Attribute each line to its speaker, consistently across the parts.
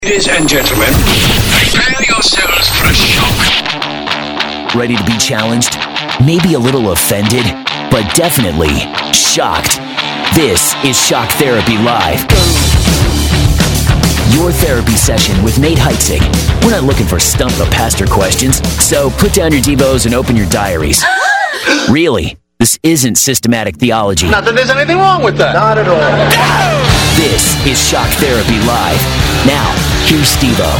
Speaker 1: Ladies and gentlemen, prepare yourselves for a shock.
Speaker 2: Ready to be challenged? Maybe a little offended, but definitely shocked. This is Shock Therapy Live. Your therapy session with Nate Heitzig. We're not looking for stump the pastor questions, so put down your Devos and open your diaries. Really, this isn't systematic theology.
Speaker 3: Not that there's anything wrong with that. Not at all.
Speaker 2: This is Shock Therapy Live. Now, here's Steve-O.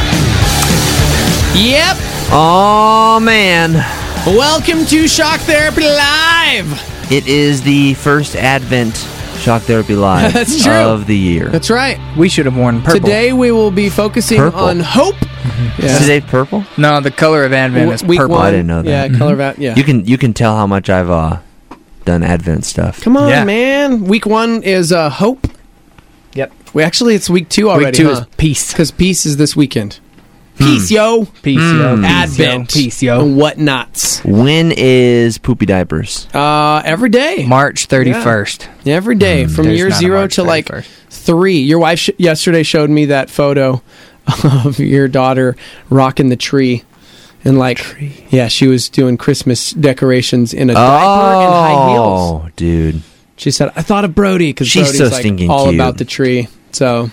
Speaker 4: Yep.
Speaker 5: Oh, man.
Speaker 4: Welcome to Shock Therapy Live.
Speaker 5: It is the first Advent Shock Therapy Live
Speaker 4: That's true.
Speaker 5: of the year.
Speaker 4: That's right.
Speaker 6: We should have worn purple.
Speaker 4: Today we will be focusing
Speaker 5: Purple.
Speaker 4: on hope.
Speaker 5: Is today purple?
Speaker 6: No, the color of Advent is
Speaker 4: Week
Speaker 6: purple.
Speaker 4: one.
Speaker 5: I didn't know that.
Speaker 4: Yeah, color of yeah.
Speaker 5: You can tell how much I've done Advent stuff.
Speaker 4: Come on,
Speaker 6: Yeah.
Speaker 4: man. Week one is hope.
Speaker 6: Yep.
Speaker 4: It's week two already.
Speaker 6: Week two is peace.
Speaker 4: Because peace is this weekend. Peace, yo.
Speaker 6: Peace, yo. Peace,
Speaker 4: Advent.
Speaker 6: Yo. Peace, yo.
Speaker 4: And whatnots.
Speaker 5: When is poopy diapers?
Speaker 4: Every day.
Speaker 6: March 31st.
Speaker 4: Every day. From
Speaker 6: There's
Speaker 4: year
Speaker 6: not a
Speaker 4: 0
Speaker 6: March
Speaker 4: to like
Speaker 6: 31st.
Speaker 4: 3. Your wife yesterday showed me that photo of your daughter rocking the tree. And yeah, she was doing Christmas decorations in a diaper and high heels.
Speaker 5: Oh, dude.
Speaker 4: She said, I thought of Brody because
Speaker 5: She's
Speaker 4: Brody's
Speaker 5: so stinking
Speaker 4: all
Speaker 5: cute.
Speaker 4: about the tree. So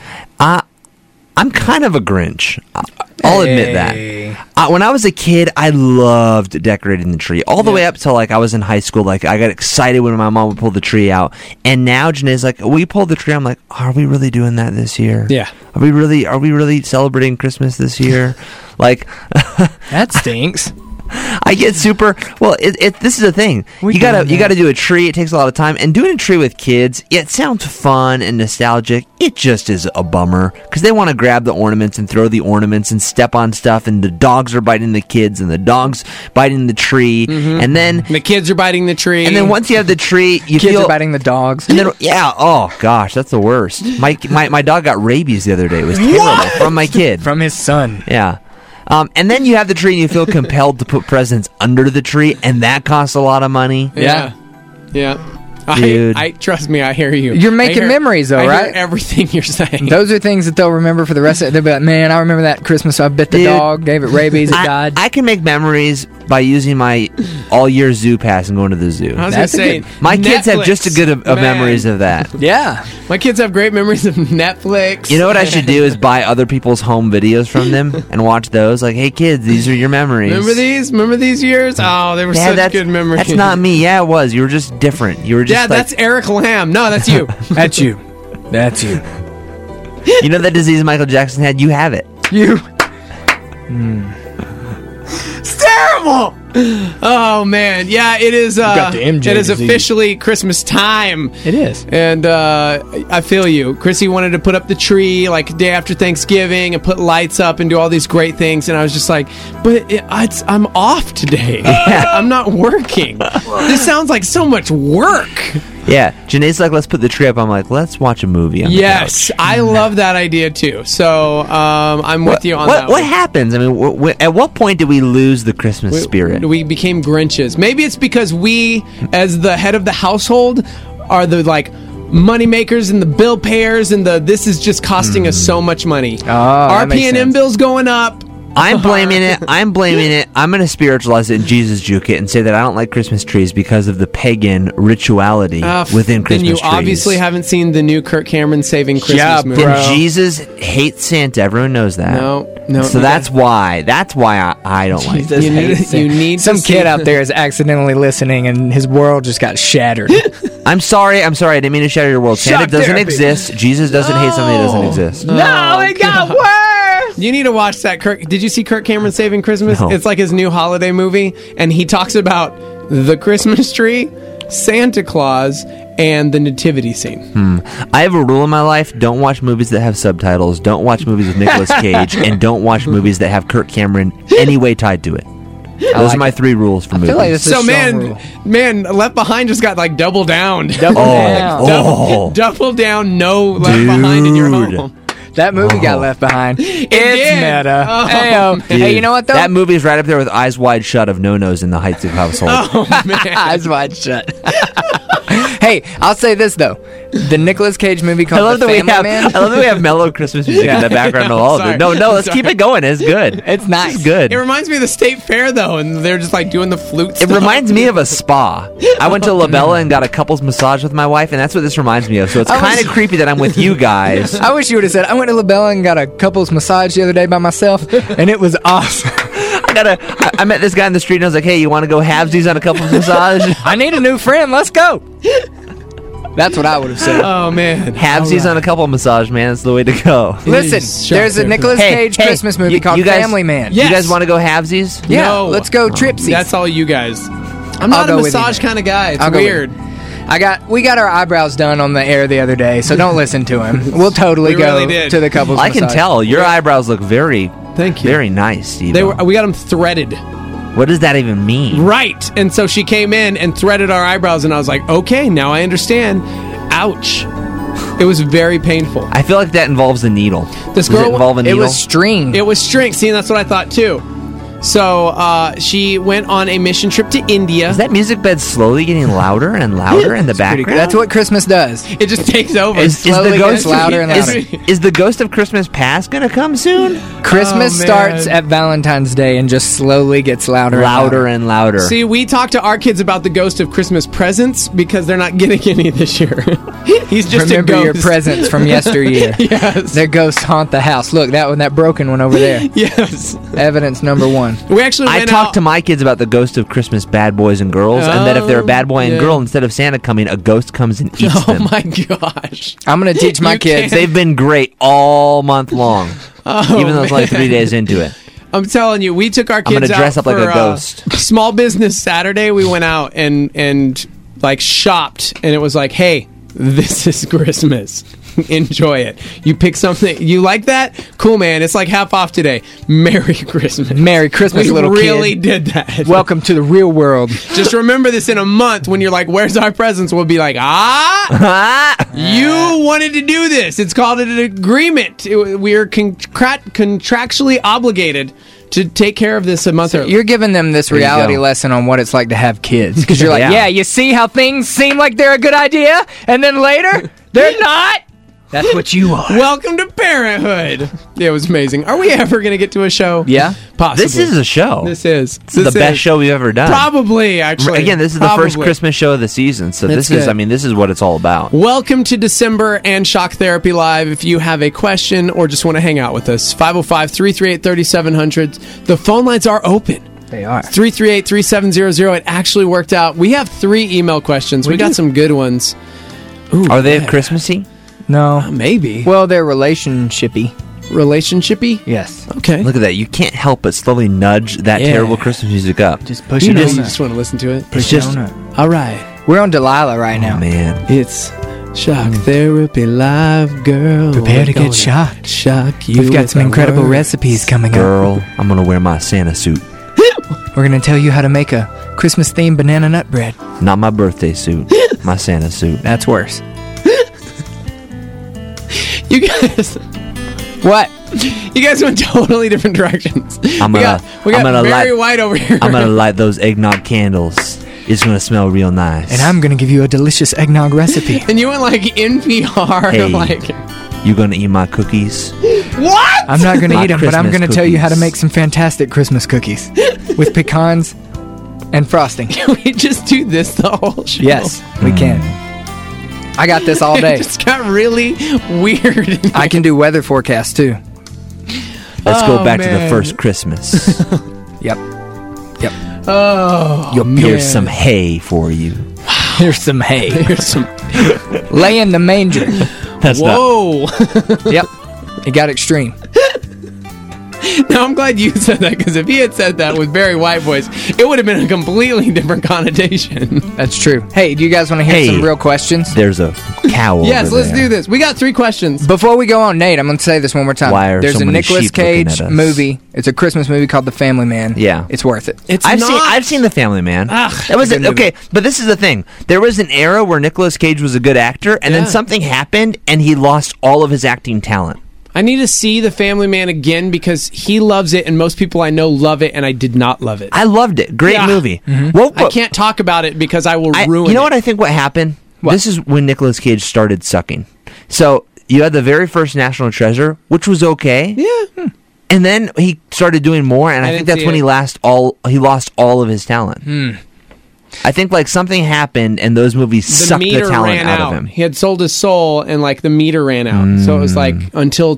Speaker 5: I'm kind of a Grinch. I'll admit
Speaker 6: Hey.
Speaker 5: that. When I was a kid, I loved decorating the tree. All the way up till I was in high school. Like, I got excited when my mom would pull the tree out. And now Janae's like, we pulled the tree. I'm like, are we really doing that this year?
Speaker 4: Yeah.
Speaker 5: Are we really celebrating Christmas this year? Like,
Speaker 6: That stinks.
Speaker 5: I get super. Well, this is the thing. You gotta do a tree. It takes a lot of time, and doing a tree with kids, it sounds fun and nostalgic. It just is a bummer because they want to grab the ornaments and throw the ornaments and step on stuff, and the dogs are biting the kids, and the dogs biting the tree, and then
Speaker 4: the kids are biting the tree.
Speaker 5: and then once you have the tree, you
Speaker 6: Kids
Speaker 5: feel.
Speaker 6: are biting the dogs.
Speaker 5: And then, yeah. Oh gosh, that's the worst. My dog got rabies the other day. It was terrible from my kid.
Speaker 6: From his son.
Speaker 5: Yeah. And then you have the tree and you feel compelled to put presents under the tree, and that costs a lot of money.
Speaker 4: Yeah.
Speaker 5: Dude.
Speaker 4: I trust me, I hear you.
Speaker 6: You're making memories, though,
Speaker 4: I
Speaker 6: right?
Speaker 4: hear everything you're saying.
Speaker 6: Those are things that they'll remember for the rest of it. They'll be like, man, I remember that Christmas I bit the
Speaker 5: Dude,
Speaker 6: dog, gave it rabies, it died.
Speaker 5: I can make memories by using my all-year zoo pass and going to the zoo.
Speaker 4: I was
Speaker 6: That's
Speaker 4: going
Speaker 6: a
Speaker 4: to say,
Speaker 6: good-
Speaker 5: My kids have
Speaker 4: Netflix,
Speaker 5: just as good of
Speaker 4: man.
Speaker 5: memories of that.
Speaker 6: Yeah.
Speaker 4: My kids have great memories of Netflix.
Speaker 5: You know what I should do is buy other people's home videos from them and watch those. Like, hey, kids, these are your memories.
Speaker 4: Remember these? Remember these years? Oh, they were
Speaker 5: Yeah,
Speaker 4: such good memories.
Speaker 5: That's not me. Yeah, it was. You were just different. You were just
Speaker 4: Yeah, that's Eric Lamb. No, that's you.
Speaker 6: That's you. That's you.
Speaker 5: You know that disease Michael Jackson had? You have it.
Speaker 6: You.
Speaker 4: It's terrible. Oh man, yeah, it is.
Speaker 6: got the MJ
Speaker 4: it is
Speaker 6: disease.
Speaker 4: officially Christmas time,
Speaker 6: It is.
Speaker 4: and I feel you. Chrissy wanted to put up the tree like day after Thanksgiving and put lights up and do all these great things, and I was just like, but I'm off today. I'm not working. This sounds like so much work.
Speaker 5: Yeah. Janae's like, let's put the tree up. I'm like, let's watch a movie on the
Speaker 4: Yes,
Speaker 5: couch.
Speaker 4: I love that idea too. So I'm with you on that.
Speaker 5: What
Speaker 4: one.
Speaker 5: happens? I mean, at what point did we lose the Christmas spirit?
Speaker 4: We became Grinches. Maybe it's because we, as the head of the household, are the money makers and the bill payers and this is just costing us so much money. Our
Speaker 6: that makes
Speaker 4: P&M
Speaker 6: sense.
Speaker 4: bills going up.
Speaker 5: I'm blaming it. I'm going to spiritualize it and Jesus juke it and say that I don't like Christmas trees because of the pagan rituality within Christmas
Speaker 4: Then you
Speaker 5: trees.
Speaker 4: obviously haven't seen the new Kirk Cameron Saving Christmas
Speaker 6: Yeah,
Speaker 4: movie.
Speaker 6: bro.
Speaker 5: And Jesus hates Santa. Everyone knows that.
Speaker 4: No.
Speaker 5: So that's why I don't like it.
Speaker 4: You need
Speaker 6: Some
Speaker 4: to see-
Speaker 6: kid out there is accidentally listening and his world just got shattered.
Speaker 5: I'm sorry. I didn't mean to shatter your world. Santa
Speaker 6: Shock
Speaker 5: doesn't
Speaker 6: therapy.
Speaker 5: exist. Jesus doesn't hate something that doesn't exist.
Speaker 6: No, it got worse.
Speaker 4: You need to watch that. Did you see Kirk Cameron Saving Christmas?
Speaker 5: No.
Speaker 4: It's like his new holiday movie, and he talks about the Christmas tree, Santa Claus, and the nativity scene.
Speaker 5: I have a rule in my life: don't watch movies that have subtitles. Don't watch movies with Nicolas Cage, and don't watch movies that have Kirk Cameron any way tied to it. Those are my 3 rules for movies.
Speaker 6: feel like this is
Speaker 4: So
Speaker 6: a strong rule.
Speaker 4: man, Left Behind just got double down.
Speaker 6: Double down.
Speaker 4: Double down. No Left Behind in your
Speaker 5: Dude.
Speaker 4: home.
Speaker 6: That movie got left behind. It's
Speaker 4: did.
Speaker 6: meta.
Speaker 4: Oh,
Speaker 6: Hey-o.
Speaker 4: man.
Speaker 6: Hey, you know what though?
Speaker 5: That movie's right up there with Eyes Wide Shut of No-Nos in the Heights of Household.
Speaker 4: Oh man.
Speaker 6: Eyes wide shut. Hey, I'll say this though: the Nicolas Cage movie called The Family Man.
Speaker 5: I love that we have mellow Christmas music in the background of all of
Speaker 4: Sorry.
Speaker 5: it. No, let's keep it going. It's good.
Speaker 6: It's nice.
Speaker 5: It's good.
Speaker 4: It reminds me of the state fair though, and they're just like doing the flute
Speaker 5: It
Speaker 4: stuff.
Speaker 5: reminds me of a spa. I went to La Bella and got a couples massage with my wife, and that's what this reminds me of. So it's kind of creepy that I'm with you guys.
Speaker 6: I wish you would have said I went to La Bella and got a couples massage the other day by myself, and it was awesome.
Speaker 5: I met this guy in the street, and I was like, "Hey, you want to go halvesies on a couples massage?"
Speaker 6: I need a new friend. Let's go. That's what I would have said.
Speaker 4: Oh man,
Speaker 5: Halvesies on a couple massage, man. That's the way to go.
Speaker 6: Listen,
Speaker 4: Jeez,
Speaker 6: there's a
Speaker 4: shocker.
Speaker 6: Nicolas Cage Christmas movie called
Speaker 5: you guys-
Speaker 6: Family Man.
Speaker 4: Yeah.
Speaker 5: You guys want to go halvesies?
Speaker 6: Yeah,
Speaker 4: No.
Speaker 6: let's go tripsies.
Speaker 4: That's all you guys. I'm
Speaker 6: I'll
Speaker 4: not a
Speaker 6: go with you
Speaker 4: massage
Speaker 6: then.
Speaker 4: kind of guy. It's
Speaker 6: I'll go with
Speaker 4: weird.
Speaker 6: We got our eyebrows done on the air the other day, so don't listen to him. We'll totally
Speaker 4: We
Speaker 6: go
Speaker 4: really did.
Speaker 6: to the couples
Speaker 5: I can
Speaker 6: massage.
Speaker 5: tell your eyebrows look very,
Speaker 4: Thank you.
Speaker 5: very nice, Steve.
Speaker 4: We got them threaded.
Speaker 5: What does that even mean?
Speaker 4: Right. And so she came in and threaded our eyebrows, and I was like, okay, now I understand. Ouch. It was very painful.
Speaker 5: I feel like that involves a needle.
Speaker 4: This
Speaker 5: Does
Speaker 4: girl-
Speaker 5: it involve a
Speaker 6: It
Speaker 5: needle?
Speaker 6: was string.
Speaker 4: It was string. See, that's what I thought too. So she went on a mission trip to India.
Speaker 5: Is that music bed slowly getting louder and louder in the background?
Speaker 6: That's what Christmas does.
Speaker 4: It just takes over.
Speaker 5: Is
Speaker 6: slowly
Speaker 5: the
Speaker 6: gets
Speaker 5: ghost
Speaker 6: louder and louder.
Speaker 5: Is the ghost of Christmas past gonna come soon?
Speaker 6: Christmas
Speaker 4: Oh, man.
Speaker 6: starts at Valentine's Day and just slowly gets louder,
Speaker 5: Louder and louder.
Speaker 4: See, we talked to our kids about the ghost of Christmas presents because they're not getting any this year. He's just
Speaker 6: Remember
Speaker 4: a ghost.
Speaker 6: your presents from yesteryear.
Speaker 4: Yes.
Speaker 6: Their ghosts haunt the house. Look, that broken one over there.
Speaker 4: Yes.
Speaker 6: Evidence number one.
Speaker 4: We actually
Speaker 5: I
Speaker 4: went
Speaker 5: talked
Speaker 4: out.
Speaker 5: to my kids about the ghost of Christmas bad boys and girls, and that if they're a bad boy and
Speaker 4: yeah.
Speaker 5: girl, instead of Santa coming, a ghost comes and eats
Speaker 4: Oh
Speaker 5: them.
Speaker 4: my gosh.
Speaker 6: I'm going to teach my
Speaker 4: You
Speaker 6: kids.
Speaker 5: They've been great all month long,
Speaker 4: Oh,
Speaker 5: even though it's only
Speaker 4: man.
Speaker 5: 3 days into it.
Speaker 4: I'm telling you, we took our kids
Speaker 5: gonna dress
Speaker 4: out
Speaker 5: up like
Speaker 4: for,
Speaker 5: a ghost.
Speaker 4: Small Business Saturday. We went out and like shopped, and it was like, hey, this is Christmas. Enjoy it. You pick something you like that? Cool, man. It's like half off today. Merry Christmas.
Speaker 6: Merry Christmas,
Speaker 4: We
Speaker 6: little
Speaker 4: really
Speaker 6: kid.
Speaker 4: did that.
Speaker 6: Welcome to the real world.
Speaker 4: Just remember this in a month when you're like, where's our presents? We'll be like, you wanted to do this. It's called an agreement. We are contractually obligated to take care of this a month early.
Speaker 6: You're giving them this
Speaker 5: you
Speaker 6: reality
Speaker 5: go.
Speaker 6: lesson on what it's like to have kids. Because you're like,
Speaker 5: Yeah.
Speaker 6: yeah, you see how things seem like they're a good idea, and then later, they're not? That's what you are.
Speaker 4: Welcome to parenthood. It was amazing. Are we ever going to get to a show?
Speaker 6: Yeah.
Speaker 4: Possibly.
Speaker 5: This is a show.
Speaker 4: This is.
Speaker 5: This is the best show we've ever done.
Speaker 4: Probably, actually.
Speaker 5: Again, this is the first
Speaker 4: Probably.
Speaker 5: Christmas show of the season, so
Speaker 4: That's
Speaker 5: this is,
Speaker 4: good.
Speaker 5: I mean, this is what it's all about.
Speaker 4: Welcome to December and Shock Therapy Live. If you have a question or just want to hang out with us, 505-338-3700. The phone lines are open.
Speaker 6: They are.
Speaker 4: 338-3700. It actually worked out. We have 3 email questions. We got some good ones. Ooh,
Speaker 5: Are they
Speaker 4: yeah.
Speaker 5: Christmassy?
Speaker 6: No.
Speaker 4: Maybe.
Speaker 6: Well, they're relationshipy.
Speaker 4: Relationshipy?
Speaker 6: Yes.
Speaker 4: Okay.
Speaker 5: Look at that. You can't help but slowly nudge that
Speaker 4: Yeah.
Speaker 5: terrible Christmas music up.
Speaker 6: Just push
Speaker 4: You
Speaker 6: it
Speaker 4: know,
Speaker 6: on
Speaker 4: you
Speaker 6: up.
Speaker 4: just want to listen to it.
Speaker 5: It's just,
Speaker 4: All right.
Speaker 6: We're on Delilah right now.
Speaker 5: oh, man.
Speaker 4: It's Shock Therapy Live, girl.
Speaker 6: Prepare to
Speaker 4: We're gonna
Speaker 6: get shocked.
Speaker 4: Shock you.
Speaker 6: We've got
Speaker 4: with
Speaker 6: some
Speaker 4: our
Speaker 6: incredible
Speaker 4: words.
Speaker 6: recipes coming up.
Speaker 5: Girl, I'm going to wear my Santa suit.
Speaker 6: We're going to tell you how to make a Christmas-themed banana nut bread.
Speaker 5: Not my birthday suit. My Santa suit.
Speaker 6: That's worse.
Speaker 4: You guys,
Speaker 6: What?
Speaker 4: you guys went totally different directions.
Speaker 5: I'm
Speaker 4: we
Speaker 5: gonna-
Speaker 4: got
Speaker 5: I'm gonna
Speaker 4: Barry
Speaker 5: light-
Speaker 4: White over here.
Speaker 5: I'm going to light those eggnog candles. It's going to smell real nice.
Speaker 6: And I'm going to give you a delicious eggnog recipe.
Speaker 4: and you went like NPR,
Speaker 5: Hey.
Speaker 4: like
Speaker 5: You going to eat my cookies?
Speaker 4: what?
Speaker 6: I'm not going to
Speaker 5: My
Speaker 6: eat them, but I'm
Speaker 5: Christmas
Speaker 6: going to tell you how to
Speaker 5: cookies.
Speaker 6: make some fantastic Christmas cookies with pecans and frosting.
Speaker 4: Can we just do this the whole show?
Speaker 6: Yes, we can. I got this all
Speaker 4: It
Speaker 6: day.
Speaker 4: just got really weird.
Speaker 6: I can do weather forecasts too.
Speaker 5: Let's go
Speaker 4: Oh,
Speaker 5: back to the
Speaker 4: man.
Speaker 5: first Christmas.
Speaker 6: Yep. Yep.
Speaker 4: Oh,
Speaker 5: Here's some hay for you.
Speaker 6: Here's some hay.
Speaker 4: Here's some.
Speaker 6: Lay in the manger.
Speaker 5: That's not.
Speaker 4: Whoa!
Speaker 6: Yep. It got extreme.
Speaker 4: Now I'm glad you said that because if he had said that with Barry White voice, it would have been a completely different connotation.
Speaker 6: That's true. Hey, do you guys want to hear
Speaker 5: Hey.
Speaker 6: some real questions?
Speaker 5: There's a cow
Speaker 4: Yes,
Speaker 5: over
Speaker 4: let's
Speaker 5: there.
Speaker 4: do this. We got 3 questions.
Speaker 6: Before we go on, Nate, I'm going to say this one more time.
Speaker 5: Why are
Speaker 6: There's
Speaker 5: so
Speaker 6: a
Speaker 5: many
Speaker 6: Nicolas
Speaker 5: sheep looking
Speaker 6: Cage
Speaker 5: at us?
Speaker 6: movie. It's a Christmas movie called The Family Man.
Speaker 5: Yeah.
Speaker 6: It's worth it.
Speaker 4: It's
Speaker 5: I've
Speaker 4: not.
Speaker 5: seen The Family Man.
Speaker 4: Ugh,
Speaker 5: that was
Speaker 6: good movie.
Speaker 5: okay, but this is the thing. There was an era where Nicolas Cage was a good actor, and
Speaker 4: Yeah.
Speaker 5: then something happened, and he lost all of his acting talent.
Speaker 4: I need to see The Family Man again because he loves it and most people I know love it and I did not love it.
Speaker 5: I loved it. Great
Speaker 4: Yeah.
Speaker 5: movie.
Speaker 6: Mm-hmm.
Speaker 5: Well,
Speaker 4: I can't talk about it because I will ruin it.
Speaker 5: You know what I think what happened? This is when Nicolas Cage started sucking. So you had the very first National Treasure, which was okay.
Speaker 4: Yeah.
Speaker 5: And then he started doing more, and I think that's when he lost all of his talent. I think like something happened, and those movies sucked the talent out of him.
Speaker 4: He had sold his soul, and like the meter ran out. So it was like until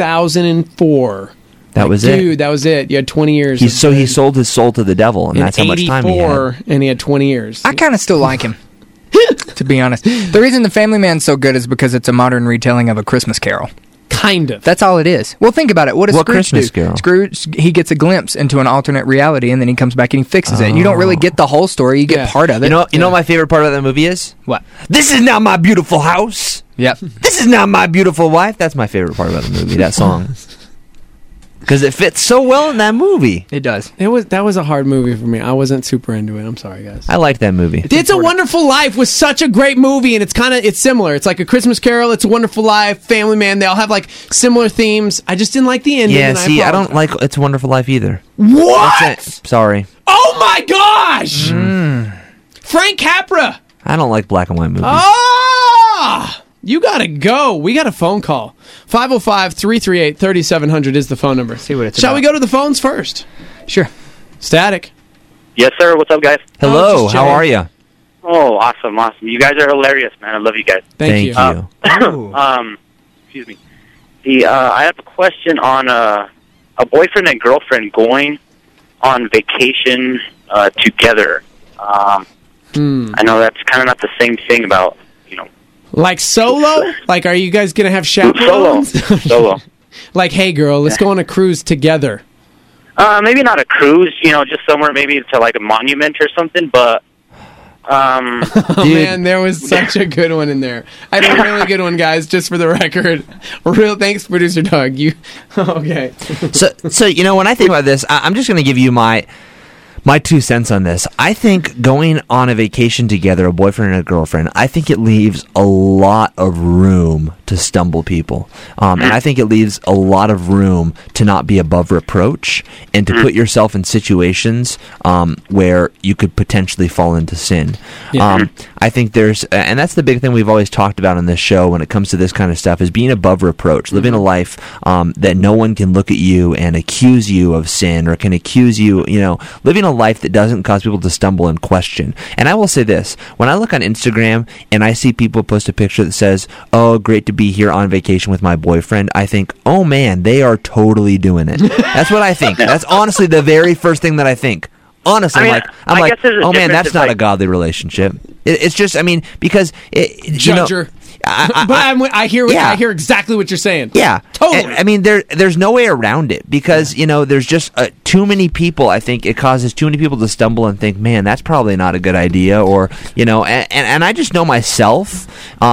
Speaker 4: 2004.
Speaker 5: That was it.
Speaker 4: Dude, that was it. You had 20 years.
Speaker 5: He sold his soul to the devil, and that's how much time he had.
Speaker 4: And he had 20 years.
Speaker 6: I kind of still like him, to be honest. The reason The Family Man's so good is because it's a modern retelling of A Christmas Carol.
Speaker 4: Kind of.
Speaker 6: That's all it is. Well, think about it. What does Scrooge
Speaker 5: Christmas
Speaker 6: do?
Speaker 5: Carol?
Speaker 6: Scrooge, he gets a glimpse into an alternate reality, and then he comes back and he fixes it. You don't really get the whole story. You get part of it.
Speaker 5: You know what my favorite part about that movie is?
Speaker 6: What?
Speaker 5: This is not my beautiful house.
Speaker 6: Yep.
Speaker 5: This is not my beautiful wife. That's my favorite part about the movie, that song. Because it fits so well in that movie.
Speaker 6: It does.
Speaker 4: That was a hard movie for me. I wasn't super into it. I'm sorry, guys.
Speaker 5: I liked that movie.
Speaker 4: It's a Wonderful Life was such a great movie, and it's similar. It's like A Christmas Carol, It's a Wonderful Life, Family Man. They all have like similar themes. I just didn't like the ending.
Speaker 5: Yeah, see, I don't like It's a Wonderful Life either.
Speaker 4: What?
Speaker 5: That's it. Sorry.
Speaker 4: Oh my gosh! Frank Capra.
Speaker 5: I don't like black and white movies.
Speaker 4: Ah! You gotta go. We got a phone call. 505-338-3700 is the phone number.
Speaker 6: See what it's
Speaker 4: Shall
Speaker 6: about.
Speaker 4: we go to the phones first?
Speaker 6: Sure.
Speaker 4: Static.
Speaker 7: Yes, sir. What's up, guys?
Speaker 5: Hello,
Speaker 4: just
Speaker 5: how
Speaker 4: chilling.
Speaker 5: are you?
Speaker 7: Oh, awesome. You guys are hilarious, man. I love you guys.
Speaker 4: Thank you.
Speaker 7: Excuse me. I have a question on a boyfriend and girlfriend going on vacation together. I know that's kind of not the same thing about,
Speaker 4: Like solo? Like, are you guys gonna have chaperones?
Speaker 7: Solo.
Speaker 4: Like, hey, girl, let's go on a cruise together.
Speaker 7: Maybe not a cruise, just somewhere maybe to like a monument or something, but...
Speaker 4: Oh, man, there was such a good one in there. I had a really good one, guys, just for the record. Thanks, Producer Doug. Okay.
Speaker 5: So when I think about this, I'm just going to give you my 2 cents on this. I think going on a vacation together, a boyfriend and a girlfriend, I think it leaves a lot of room to stumble people. And I think it leaves a lot of room to not be above reproach and to put yourself in situations where you could potentially fall into sin. I think there's, and that's the big thing we've always talked about on this show when it comes to this kind of stuff, is being above reproach, living a life that no one can look at you and accuse you of sin or can accuse you, living a life that doesn't cause people to stumble and question. And I will say this, when I look on Instagram and I see people post a picture that says, oh, great to be here on vacation with my boyfriend, I think, oh man, they are totally doing it. That's what I think. That's honestly the very first thing that I think. Honestly, I'm like, oh man, that's not a godly relationship. It's just, because
Speaker 4: Judger. I hear exactly what you're saying.
Speaker 5: Yeah,
Speaker 4: totally.
Speaker 5: There's no way around it because there's just too many people. I think it causes too many people to stumble and think, man, that's probably not a good idea, or and I just know myself.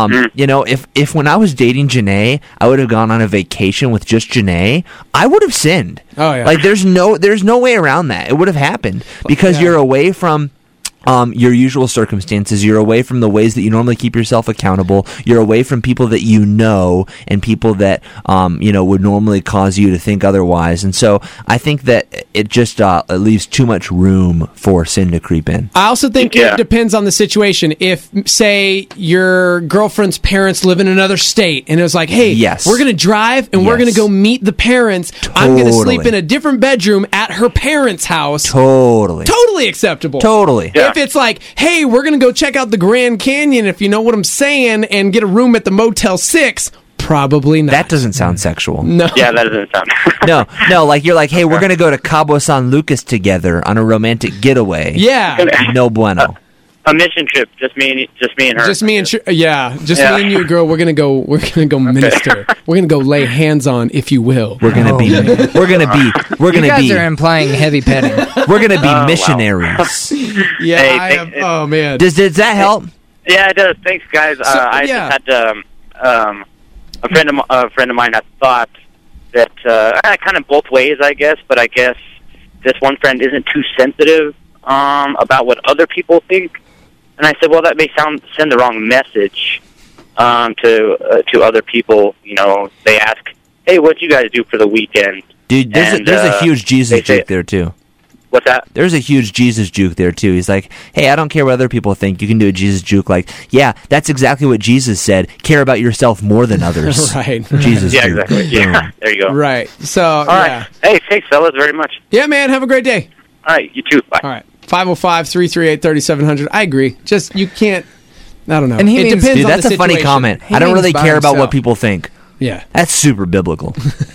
Speaker 5: If when I was dating Janae, I would have gone on a vacation with just Janae, I would have sinned.
Speaker 4: Oh yeah.
Speaker 5: Like there's no way around that. It would have happened because you're away from your usual circumstances. You're away from the ways that you normally keep yourself accountable. You're away from people that you know and people that would normally cause you to think otherwise. And so I think that it just it leaves too much room for sin to creep in.
Speaker 4: I also think it depends on the situation. If, say, your girlfriend's parents live in another state and it was like, hey, we're going to drive and we're going to go meet the parents. I'm going to sleep in a different bedroom at her parents' house. Totally acceptable.
Speaker 5: Totally.
Speaker 4: Yeah. If it's like, hey, we're going to go check out the Grand Canyon, if you know what I'm saying, and get a room at the Motel 6, probably not.
Speaker 5: That doesn't sound sexual.
Speaker 4: No.
Speaker 7: Yeah, that doesn't sound...
Speaker 5: No, like you're like, hey, we're going to go to Cabo San Lucas together on a romantic getaway.
Speaker 4: Yeah.
Speaker 5: No bueno.
Speaker 7: A mission trip, just me and her.
Speaker 4: Just me and me and you, girl. We're gonna go minister. We're gonna go lay hands on, if you will.
Speaker 5: We're gonna be.
Speaker 6: You guys are implying heavy petting.
Speaker 5: We're gonna be missionaries.
Speaker 4: Yeah. Oh man.
Speaker 5: Does that help?
Speaker 7: Yeah, it does. Thanks, guys. I just had a friend of mine had thought that kind of both ways, I guess. But I guess this one friend isn't too sensitive about what other people think. And I said, well, that may send the wrong message to other people. They ask, hey, what'd you guys do for the weekend?
Speaker 5: Dude, there's a huge Jesus joke there, too.
Speaker 7: What's that?
Speaker 5: There's a huge Jesus juke there too. He's like, hey, I don't care what other people think. You can do a Jesus juke like, yeah, that's exactly what Jesus said. Care about yourself more than others.
Speaker 4: Right.
Speaker 5: Jesus
Speaker 7: Yeah,
Speaker 5: juke.
Speaker 7: exactly. Yeah, there you go.
Speaker 4: Right. So,
Speaker 7: All right. Hey, thanks, fellas, very much.
Speaker 4: Yeah, man, have a great day.
Speaker 7: All right, you too. Bye.
Speaker 4: All right. 505-338-3700. I agree. Just, you can't, I don't know.
Speaker 6: And he
Speaker 4: it
Speaker 6: means-
Speaker 4: depends
Speaker 5: Dude,
Speaker 4: on
Speaker 5: that's
Speaker 4: the
Speaker 5: a funny
Speaker 4: situation.
Speaker 5: comment.
Speaker 6: He
Speaker 5: I don't
Speaker 6: means
Speaker 5: really
Speaker 6: by
Speaker 5: care about
Speaker 6: himself.
Speaker 5: what people think.
Speaker 4: Yeah.
Speaker 5: That's super biblical.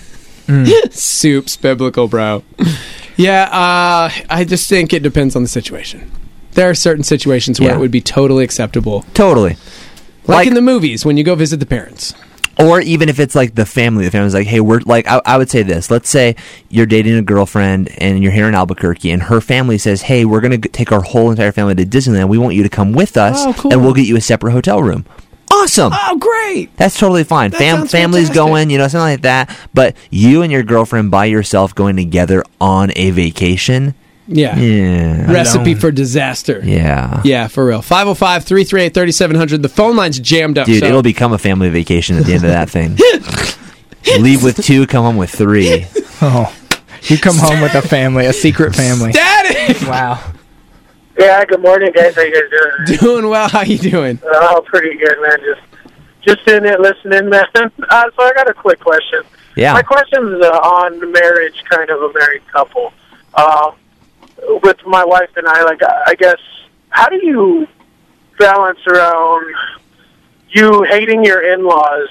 Speaker 4: Soup's biblical, bro. Yeah, I just think it depends on the situation. There are certain situations where
Speaker 5: Yeah.
Speaker 4: it would be totally acceptable.
Speaker 5: Totally.
Speaker 4: Like in the movies, when you go visit the parents.
Speaker 5: Or even if it's like the family's like, hey, we're like, I would say this. Let's say you're dating a girlfriend and you're here in Albuquerque and her family says, hey, we're going to take our whole entire family to Disneyland. We want you to come with us
Speaker 4: Oh, cool.
Speaker 5: and we'll get you a separate hotel room. Awesome.
Speaker 4: Oh, great.
Speaker 5: That's totally fine.
Speaker 4: That sounds
Speaker 5: Family's
Speaker 4: fantastic.
Speaker 5: going, something like that. But you and your girlfriend by yourself going together on a vacation.
Speaker 4: Yeah.
Speaker 5: Yeah.
Speaker 4: Recipe for disaster.
Speaker 5: Yeah.
Speaker 4: Yeah, for real. 505-338-3700. The phone line's jammed up.
Speaker 5: Dude,
Speaker 4: so.
Speaker 5: it'll become a family vacation at the end of that thing. Leave with 2, come home with 3.
Speaker 6: Oh, you come home with a family, a secret family.
Speaker 4: Daddy!
Speaker 6: Wow.
Speaker 3: Yeah, good morning, guys. How you guys doing?
Speaker 4: Doing well. How you doing?
Speaker 3: Oh, pretty good, man. Just sitting there listening, man. So I got a quick question.
Speaker 5: Yeah.
Speaker 3: My question is on marriage, kind of a married couple. With my wife and I guess, how do you balance around you hating your in-laws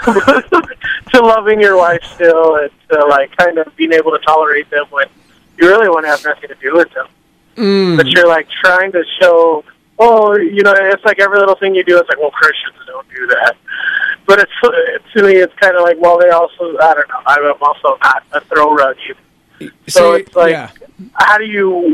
Speaker 3: to loving your wife still and to, kind of being able to tolerate them when you really want to have nothing to do with them? But you're, trying to show, it's like every little thing you do, it's like, well, Christians don't do that. But to me, it's kind of like, well, they also, I don't know, I'm also not a throw rug either. So it's like,
Speaker 4: yeah.
Speaker 3: how do you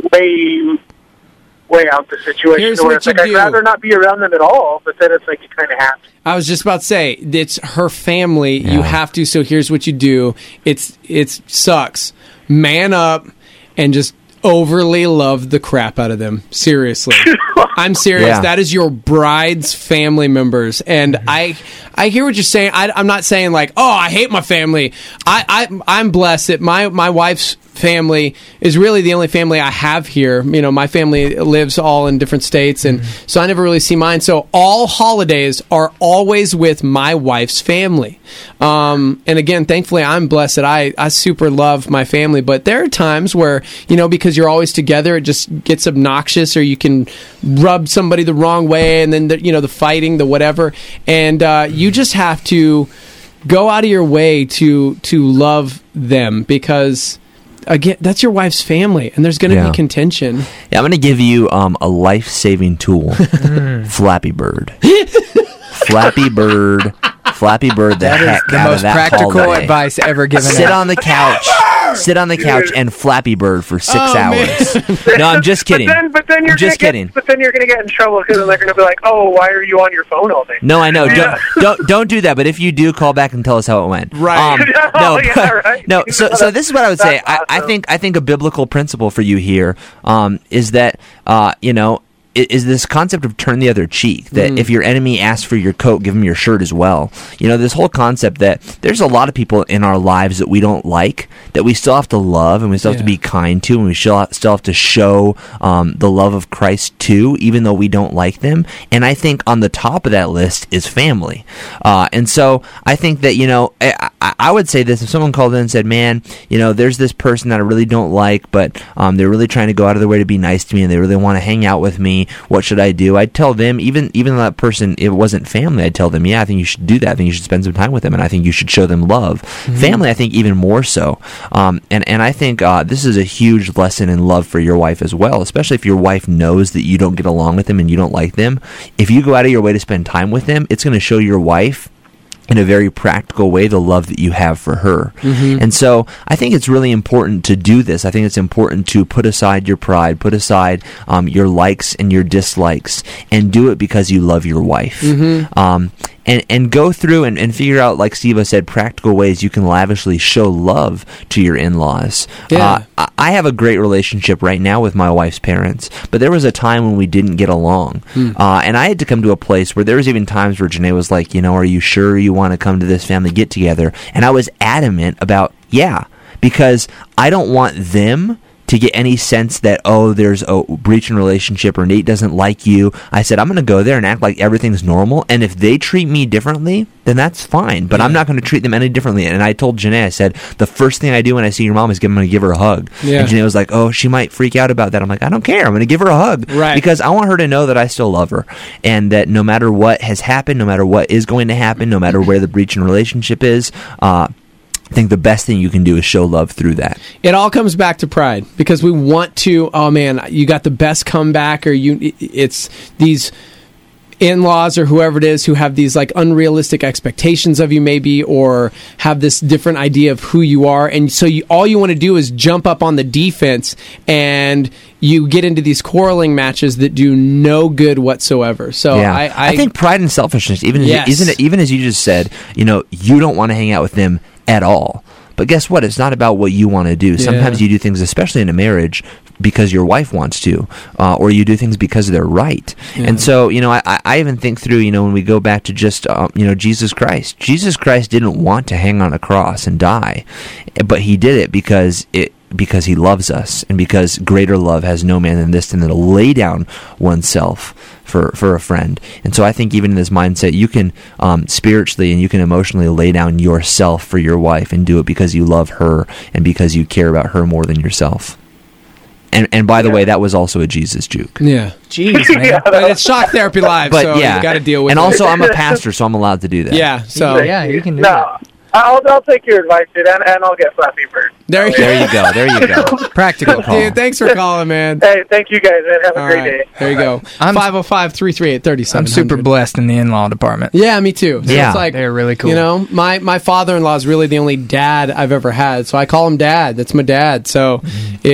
Speaker 3: weigh out the situation
Speaker 4: Here's
Speaker 3: where
Speaker 4: what
Speaker 3: it's like,
Speaker 4: you
Speaker 3: I'd
Speaker 4: do.
Speaker 3: rather not be around them at all, but then it's like you kind of have to.
Speaker 4: I was just about to say, it's her family. You have to. So here's what you do. It sucks. Man up and just overly love the crap out of them. Seriously. I'm serious.
Speaker 5: Yeah.
Speaker 4: That is your bride's family members. And I hear what you're saying. I'm not saying like, oh, I hate my family. I'm blessed that my wife's family is really the only family I have here. My family lives all in different states, and so I never really see mine. So all holidays are always with my wife's family. And again, thankfully, I'm blessed that I super love my family. But there are times where, because you're always together, it just gets obnoxious, or you can rub somebody the wrong way, and then the fighting, the whatever, and you just have to go out of your way to love them, because again, that's your wife's family, and there's going to be contention.
Speaker 5: Yeah, I'm going to give you a life-saving tool. Flappy Bird. Flappy Bird. Flappy Bird the heck
Speaker 6: The
Speaker 5: out of
Speaker 6: most
Speaker 5: that
Speaker 6: practical
Speaker 5: holiday.
Speaker 6: advice ever given
Speaker 5: Sit
Speaker 6: out.
Speaker 5: on the couch. Sit on the couch and Flappy Bird for 6 hours. No, I'm just kidding.
Speaker 3: But then you're
Speaker 5: I'm just kidding.
Speaker 3: But then you're going to get in trouble because they're going to be like, "Oh, why are you on your phone all day?"
Speaker 5: No, I know.
Speaker 3: Yeah.
Speaker 5: Don't do that. But if you do, call back and tell us how it went.
Speaker 4: Right.
Speaker 5: No,
Speaker 3: Yeah, right.
Speaker 5: no. So this is what I would say.
Speaker 3: That's
Speaker 5: I
Speaker 3: awesome.
Speaker 5: think a biblical principle for you here is that is this concept of turn the other cheek. That if your enemy asks for your coat, give him your shirt as well. This whole concept that there's a lot of people in our lives that we don't like, that we still have to love and we still have to be kind to, and we still have to show the love of Christ to, even though we don't like them. And I think on the top of that list is family. And so I think that, I would say this, if someone called in and said, man, there's this person that I really don't like, but they're really trying to go out of their way to be nice to me, and they really want to hang out with me. What should I do? I'd tell them, even though that person, it wasn't family, I'd tell them, I think you should do that. I think you should spend some time with them, and I think you should show them love. Family, I think even more so. And I think this is a huge lesson in love for your wife as well, especially if your wife knows that you don't get along with them and you don't like them. If you go out of your way to spend time with them, it's going to show your wife in a very practical way the love that you have for her. And so I think it's really important to do this. I think it's important to put aside your pride, put aside your likes and your dislikes, and do it because you love your wife. And go through and figure out, like Steve said, practical ways you can lavishly show love to your in-laws.
Speaker 4: Yeah.
Speaker 5: I have a great relationship right now with my wife's parents, but there was a time when we didn't get along. And I had to come to a place where there was even times where Janae was like, are you sure you want to come to this family get-together? And I was adamant about, because I don't want them to to get any sense that, oh, there's a breach in relationship or Nate doesn't like you. I said, I'm going to go there and act like everything's normal. And if they treat me differently, then that's fine. But I'm not going to treat them any differently. And I told Janae, I said, the first thing I do when I see your mom is I'm going to give her a hug. Yeah. And Janae was like, oh, she might freak out about that. I'm like, I don't care. I'm going to give her a hug.
Speaker 4: Right.
Speaker 5: Because I want her to know that I still love her. And that no matter what has happened, no matter what is going to happen, no matter where the breach in relationship is, I think the best thing you can do is show love through that.
Speaker 4: It all comes back to pride because we want to, oh man, you got the best comeback, or it's these in-laws or whoever it is who have these like unrealistic expectations of you maybe, or have this different idea of who you are, and so all you want to do is jump up on the defense, and you get into these quarreling matches that do no good whatsoever. So yeah. I
Speaker 5: think pride and selfishness, even as you just said, you don't want to hang out with them at all. But guess what? It's not about what you want to do. Sometimes you do things, especially in a marriage, because your wife wants to, or you do things because they're right. Yeah. And so, I even think through, when we go back to just, Jesus Christ. Jesus Christ didn't want to hang on a cross and die, but he did it because he loves us, and because greater love has no man than this, than to lay down oneself for a friend. And so I think even in this mindset, you can spiritually and you can emotionally lay down yourself for your wife and do it because you love her and because you care about her more than yourself. And by the way, that was also a Jesus juke.
Speaker 4: Yeah. Jeez, man. But it's Shock Therapy Live, so you got to deal with it.
Speaker 5: And also, I'm a pastor, so I'm allowed to do that.
Speaker 4: Yeah, so...
Speaker 6: Yeah, you can do that.
Speaker 3: I'll take your advice, dude, and I'll get Flappy Bird.
Speaker 5: There you go.
Speaker 6: Practical call.
Speaker 4: Dude, thanks for calling, man.
Speaker 3: Hey, thank you guys, man. Have a great day.
Speaker 4: There you go. 505-338-3700.
Speaker 6: I'm super blessed in the in-law department.
Speaker 4: Yeah, me too. So it's like,
Speaker 6: they're really cool.
Speaker 4: My father-in-law is really the only dad I've ever had, so I call him Dad. That's my dad. So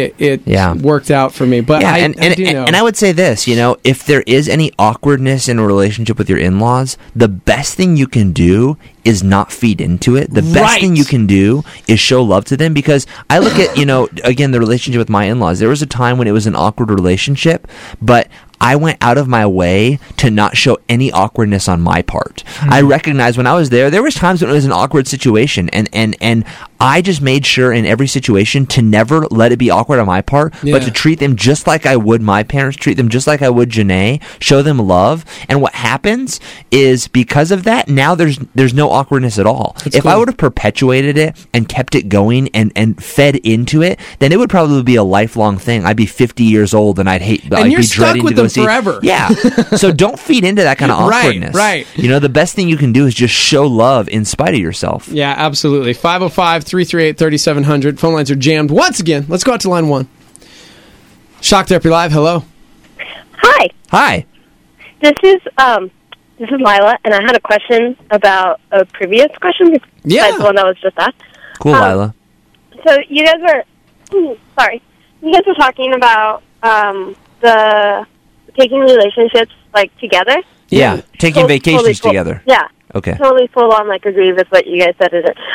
Speaker 4: it worked out for me. But I do know.
Speaker 5: And I would say this, if there is any awkwardness in a relationship with your in-laws, the best thing you can do is not feed into it. The best thing you can do is show love to them, because I look at, again, the relationship with my in-laws. There was a time when it was an awkward relationship, but I went out of my way to not show any awkwardness on my part. Mm-hmm. I recognized when I was there was times when it was an awkward situation, and I just made sure in every situation to never let it be awkward on my part, but to treat them just like I would my parents, treat them just like I would Janae, show them love. And what happens is, because of that, now there's no awkwardness at all. If I would have perpetuated it and kept it going and fed into it, then it would probably be a lifelong thing. I'd be 50 years old and I'd be dreading to go see
Speaker 4: forever.
Speaker 5: Yeah. So don't feed into that kind of awkwardness.
Speaker 4: Right.
Speaker 5: The best thing you can do is just show love in spite of yourself.
Speaker 4: Yeah, absolutely. 505-338-3700. Phone lines are jammed once again. Let's go out to line 1. Shock Therapy Live. Hello.
Speaker 5: Hi.
Speaker 8: This is Lila, and I had a question about a previous question. Besides the one that was just asked.
Speaker 5: Cool, Lila.
Speaker 8: So you guys were talking about the taking relationships together.
Speaker 5: Yeah, taking vacations together.
Speaker 8: Yeah.
Speaker 5: Okay.
Speaker 8: Totally full on agree with what you guys said.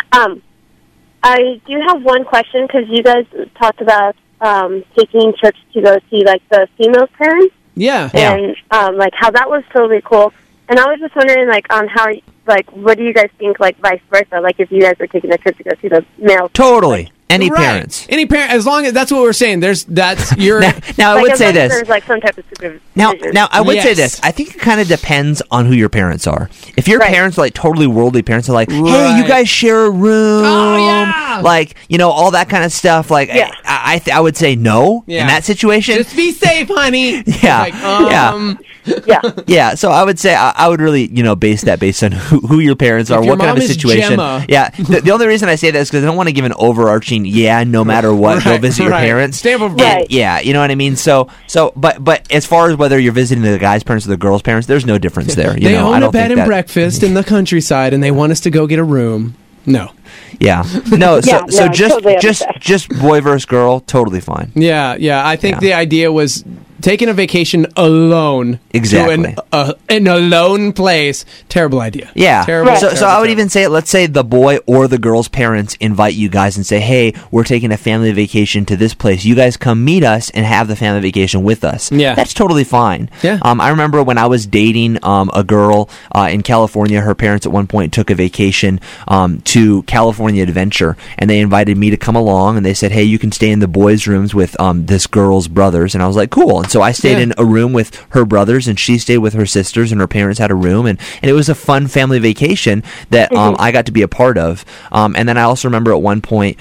Speaker 8: I do have one question, because you guys talked about taking trips to go see the female parents.
Speaker 4: Yeah.
Speaker 8: And how that was totally cool. And I was just wondering on how what do you guys think vice versa? If you guys were taking a trip to go see the male.
Speaker 5: Totally. Any parents.
Speaker 4: Any parent, as long as that's what we're saying. That's your.
Speaker 5: Now I would say this.
Speaker 8: There's some type of supervision.
Speaker 5: Now I would say this. I think it kind of depends on who your parents are. If your parents are totally worldly parents, are hey, you guys share a room.
Speaker 4: Oh yeah.
Speaker 5: All that kind of stuff. I would say no in that situation.
Speaker 4: Just be safe, honey.
Speaker 5: Yeah. Yeah. So I would say I would really based on who your parents are, what kind of a situation.
Speaker 4: Gemma.
Speaker 5: Yeah. The only reason I say that is because I don't want to give an overarching no matter what, go visit your parents.
Speaker 4: Stamp of
Speaker 5: Yeah, you know what I mean? So but as far as whether you're visiting the guy's parents or the girl's parents, there's no difference there.
Speaker 4: They own a bed and breakfast in the countryside, and they want us to go get a room. No.
Speaker 5: Yeah. No, just boy versus girl, totally fine.
Speaker 4: Yeah. I think the idea was taking a vacation alone
Speaker 5: Exactly.
Speaker 4: to an alone place, terrible idea.
Speaker 5: Yeah.
Speaker 4: Terrible.
Speaker 5: So I would even say, let's say the boy or the girl's parents invite you guys and say, hey, we're taking a family vacation to this place. You guys come meet us and have the family vacation with us.
Speaker 4: Yeah.
Speaker 5: That's totally fine.
Speaker 4: Yeah.
Speaker 5: I remember when I was dating a girl in California, her parents at one point took a vacation to California Adventure, and they invited me to come along, and they said, hey, you can stay in the boys' rooms with this girl's brothers. And I was like, cool. And so I stayed in a room with her brothers, and she stayed with her sisters, and her parents had a room, and it was a fun family vacation that I got to be a part of. And then I also remember at one point,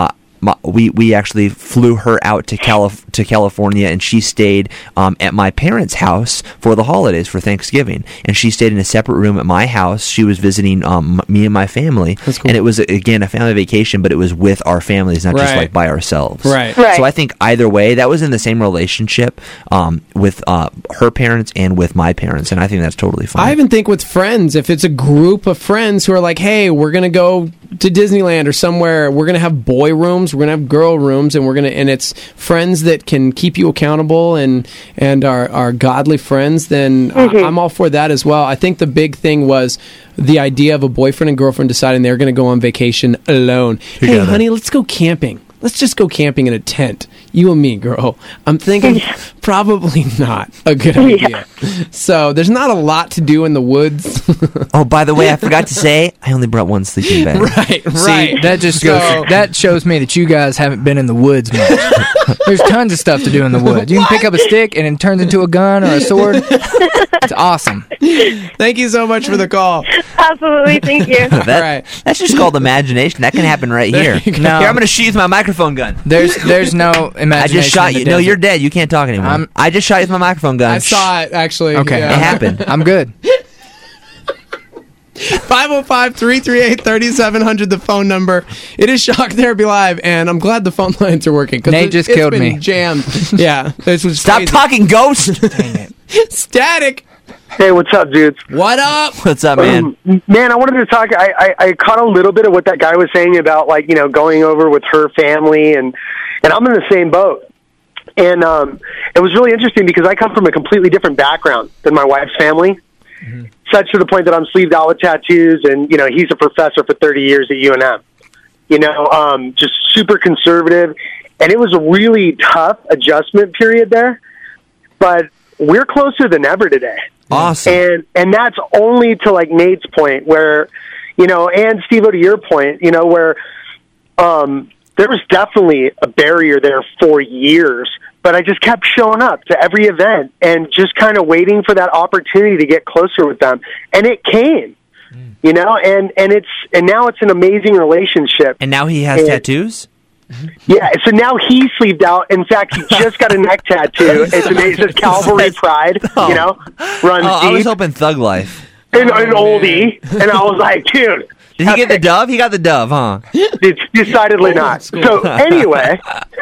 Speaker 5: we actually flew her out to California, and she stayed at my parents' house for the holidays for Thanksgiving. And she stayed in a separate room at my house. She was visiting me and my family.
Speaker 4: That's cool.
Speaker 5: And it was, again, a family vacation, but it was with our families, not just like by ourselves.
Speaker 4: Right.
Speaker 5: So I think either way, that was in the same relationship with her parents and with my parents, and I think that's totally fine.
Speaker 4: I even think with friends, if it's a group of friends who are like, hey, we're going to go to Disneyland or somewhere, we're going to have boy rooms, we're going to have girl rooms, and it's friends that can keep you accountable and are godly friends, then I'm all for that as well. I think the big thing was the idea of a boyfriend and girlfriend deciding they're going to go on vacation alone. Hey, honey, let's go camping. Let's just go camping in a tent. You and me, girl. I'm thinking probably not a good idea. So there's not a lot to do in the woods.
Speaker 5: Oh, by the way, I forgot to say, I only brought one sleeping bag.
Speaker 4: Right.
Speaker 6: See, that just goes, that shows me that you guys haven't been in the woods much. There's tons of stuff to do in the woods. You can pick up a stick and it turns into a gun or a sword. It's awesome.
Speaker 4: Thank you so much for the call.
Speaker 8: Absolutely, thank you.
Speaker 5: That's just called imagination. That can happen right here.
Speaker 6: No.
Speaker 5: Here, I'm going to sheath my microphone gun.
Speaker 6: There's no imagination.
Speaker 5: I just shot you. No, you're dead. You can't talk anymore. I just shot you with my microphone gun.
Speaker 4: I saw it, actually.
Speaker 6: Okay.
Speaker 4: Yeah.
Speaker 5: It happened.
Speaker 6: I'm good.
Speaker 4: 505-338-3700, the phone number. It is Shock Therapy Live, and I'm glad the phone lines are working.
Speaker 6: Nate just
Speaker 4: it's
Speaker 6: killed
Speaker 4: been
Speaker 6: me.
Speaker 4: Jammed. Yeah. This was
Speaker 5: Stop
Speaker 4: crazy.
Speaker 5: talking, ghost.
Speaker 6: Dang it.
Speaker 4: Static.
Speaker 3: Hey, what's up, dudes?
Speaker 4: What up?
Speaker 5: What's up, man?
Speaker 3: Man, I wanted to talk. I caught a little bit of what that guy was saying about, like, you know, going over with her family, and I'm in the same boat. And it was really interesting because I come from a completely different background than my wife's family, such to the point that I'm sleeved out with tattoos, and, you know, he's a professor for 30 years at UNM. You know, just super conservative, and it was a really tough adjustment period there, but we're closer than ever today.
Speaker 5: Awesome.
Speaker 3: And that's only to, like, Nate's point, where, you know, and Steve-O, to your point, you know, where there was definitely a barrier there for years, but I just kept showing up to every event and just kind of waiting for that opportunity to get closer with them. And it came, you know, and now it's an amazing relationship.
Speaker 5: And now he has tattoos?
Speaker 3: Yeah, so now he's sleeved out. In fact, he just got a neck tattoo. It's amazing. It says Calvary Pride, you know, runs
Speaker 5: I
Speaker 3: deep.
Speaker 5: was hoping Thug Life.
Speaker 3: And an oldie. And I was like, dude.
Speaker 5: Did he get the dove? He got the dove, huh?
Speaker 3: It's decidedly not. So anyway,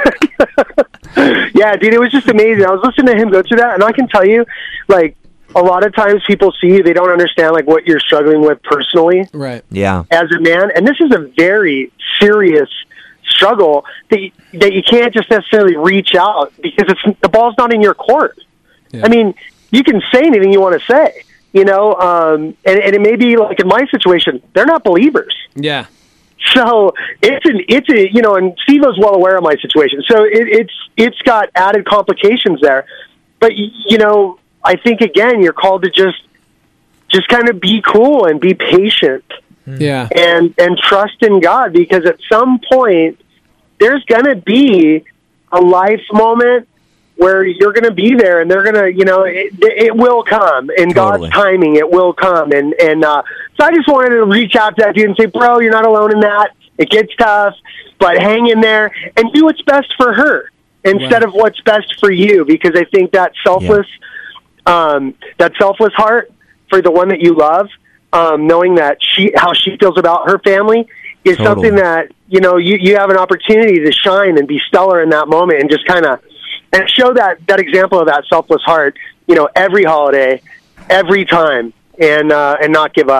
Speaker 3: yeah, dude, it was just amazing. I was listening to him go through that, and I can tell you, like, a lot of times people see you, they don't understand, like, what you're struggling with personally.
Speaker 4: Right.
Speaker 5: Yeah.
Speaker 3: As a man, and this is a very serious struggle that you can't just necessarily reach out because the ball's not in your court. Yeah. I mean, you can say anything you want to say, you know, and it may be like in my situation, they're not believers.
Speaker 4: Yeah.
Speaker 3: So it's a you know, and Steve-O's well aware of my situation. So it's got added complications there. But, you know, I think, again, you're called to just kind of be cool and be patient.
Speaker 4: Yeah.
Speaker 3: And trust in God, because at some point there's going to be a life moment where you're going to be there, and they're going to, you know, it will come in God's timing. It will come. And so I just wanted to reach out to that dude and say, bro, you're not alone in that. It gets tough, but hang in there and do what's best for her instead of what's best for you. Because I think that selfless heart for the one that you love, knowing that how she feels about her family is something that, you know, you have an opportunity to shine and be stellar in that moment, and just kind of and show that example of that selfless heart, you know, every holiday, every time, and not give up.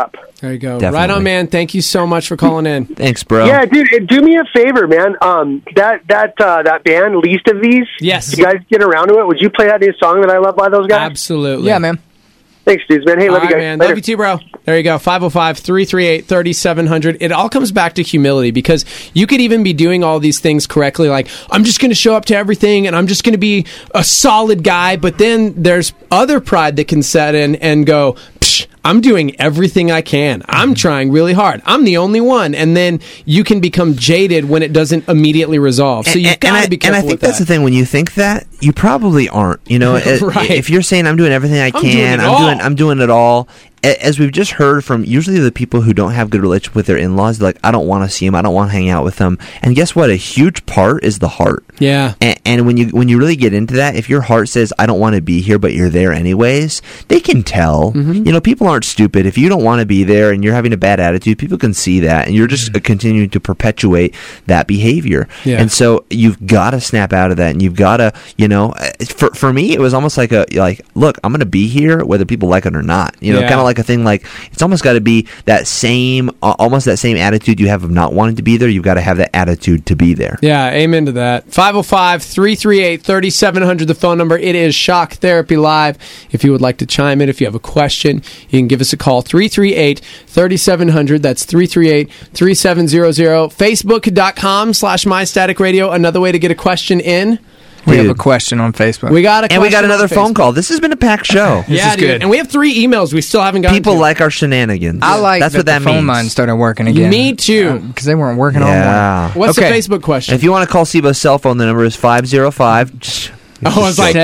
Speaker 4: There you go.
Speaker 5: Definitely.
Speaker 4: Right on, man. Thank you so much for calling in.
Speaker 5: Thanks, bro.
Speaker 9: Yeah, dude, do me a favor, man. That band, Least of These.
Speaker 4: Yes.
Speaker 9: You guys get around to it. Would you play that new song that I love by those guys?
Speaker 4: Absolutely.
Speaker 6: Yeah, man.
Speaker 9: Thanks, dudes, man. Hey, love you guys.
Speaker 4: Man.
Speaker 9: Later.
Speaker 4: Love you too, bro. There you go. 505-338-3700. It all comes back to humility because you could even be doing all these things correctly. Like, I'm just going to show up to everything and I'm just going to be a solid guy. But then there's other pride that can set in and go, Psh, I'm doing everything I can. I'm trying really hard. I'm the only one. And then you can become jaded when it doesn't immediately resolve. So you've got to be careful
Speaker 5: And I think
Speaker 4: with
Speaker 5: that's
Speaker 4: that.
Speaker 5: the thing. When you think that, you probably aren't. You know,
Speaker 4: Right.
Speaker 5: If you're saying I'm doing everything I can, I'm doing it all. As we've just heard from usually the people who don't have good relationship with their in-laws, they're like, I don't want to see them, I don't want to hang out with them. And guess what? A huge part is the heart.
Speaker 4: Yeah.
Speaker 5: And when you really get into that, if your heart says, I don't want to be here, but you're there anyways, they can tell.
Speaker 4: Mm-hmm.
Speaker 5: You know, people aren't stupid. If you don't want to be there and you're having a bad attitude, people can see that. And you're just continuing to perpetuate that behavior.
Speaker 4: Yeah.
Speaker 5: And so you've got to snap out of that. And you've got to, you know, for me, it was almost like look, I'm going to be here whether people like it or not. You know,
Speaker 4: Yeah.
Speaker 5: kind of like a thing like, it's almost got to be that same, almost that same attitude you have of not wanting to be there. You've got to have that attitude to be there.
Speaker 4: Yeah, amen to that. 505-338-3700, the phone number. It is Shock Therapy Live. If you would like to chime in, if you have a question, you can give us a call, 338-3700. That's 338-3700. Facebook.com/MyStaticRadio. Another way to get a question in.
Speaker 6: We have a question on Facebook.
Speaker 4: We got a question
Speaker 5: And we got another
Speaker 4: on
Speaker 5: phone
Speaker 4: Facebook.
Speaker 5: call. This has been a packed show.
Speaker 4: Yeah, dude. And we have 3 emails we still haven't gotten
Speaker 5: People
Speaker 4: to.
Speaker 5: like our shenanigans.
Speaker 6: I like
Speaker 5: That's what that
Speaker 6: the phone
Speaker 5: means.
Speaker 6: line started working again.
Speaker 4: Me too.
Speaker 6: Because they weren't working all
Speaker 5: Yeah.
Speaker 6: morning.
Speaker 4: What's
Speaker 6: Okay.
Speaker 4: the Facebook question?
Speaker 5: And if you want to call SIBO's cell phone, the number is 505
Speaker 4: I was like,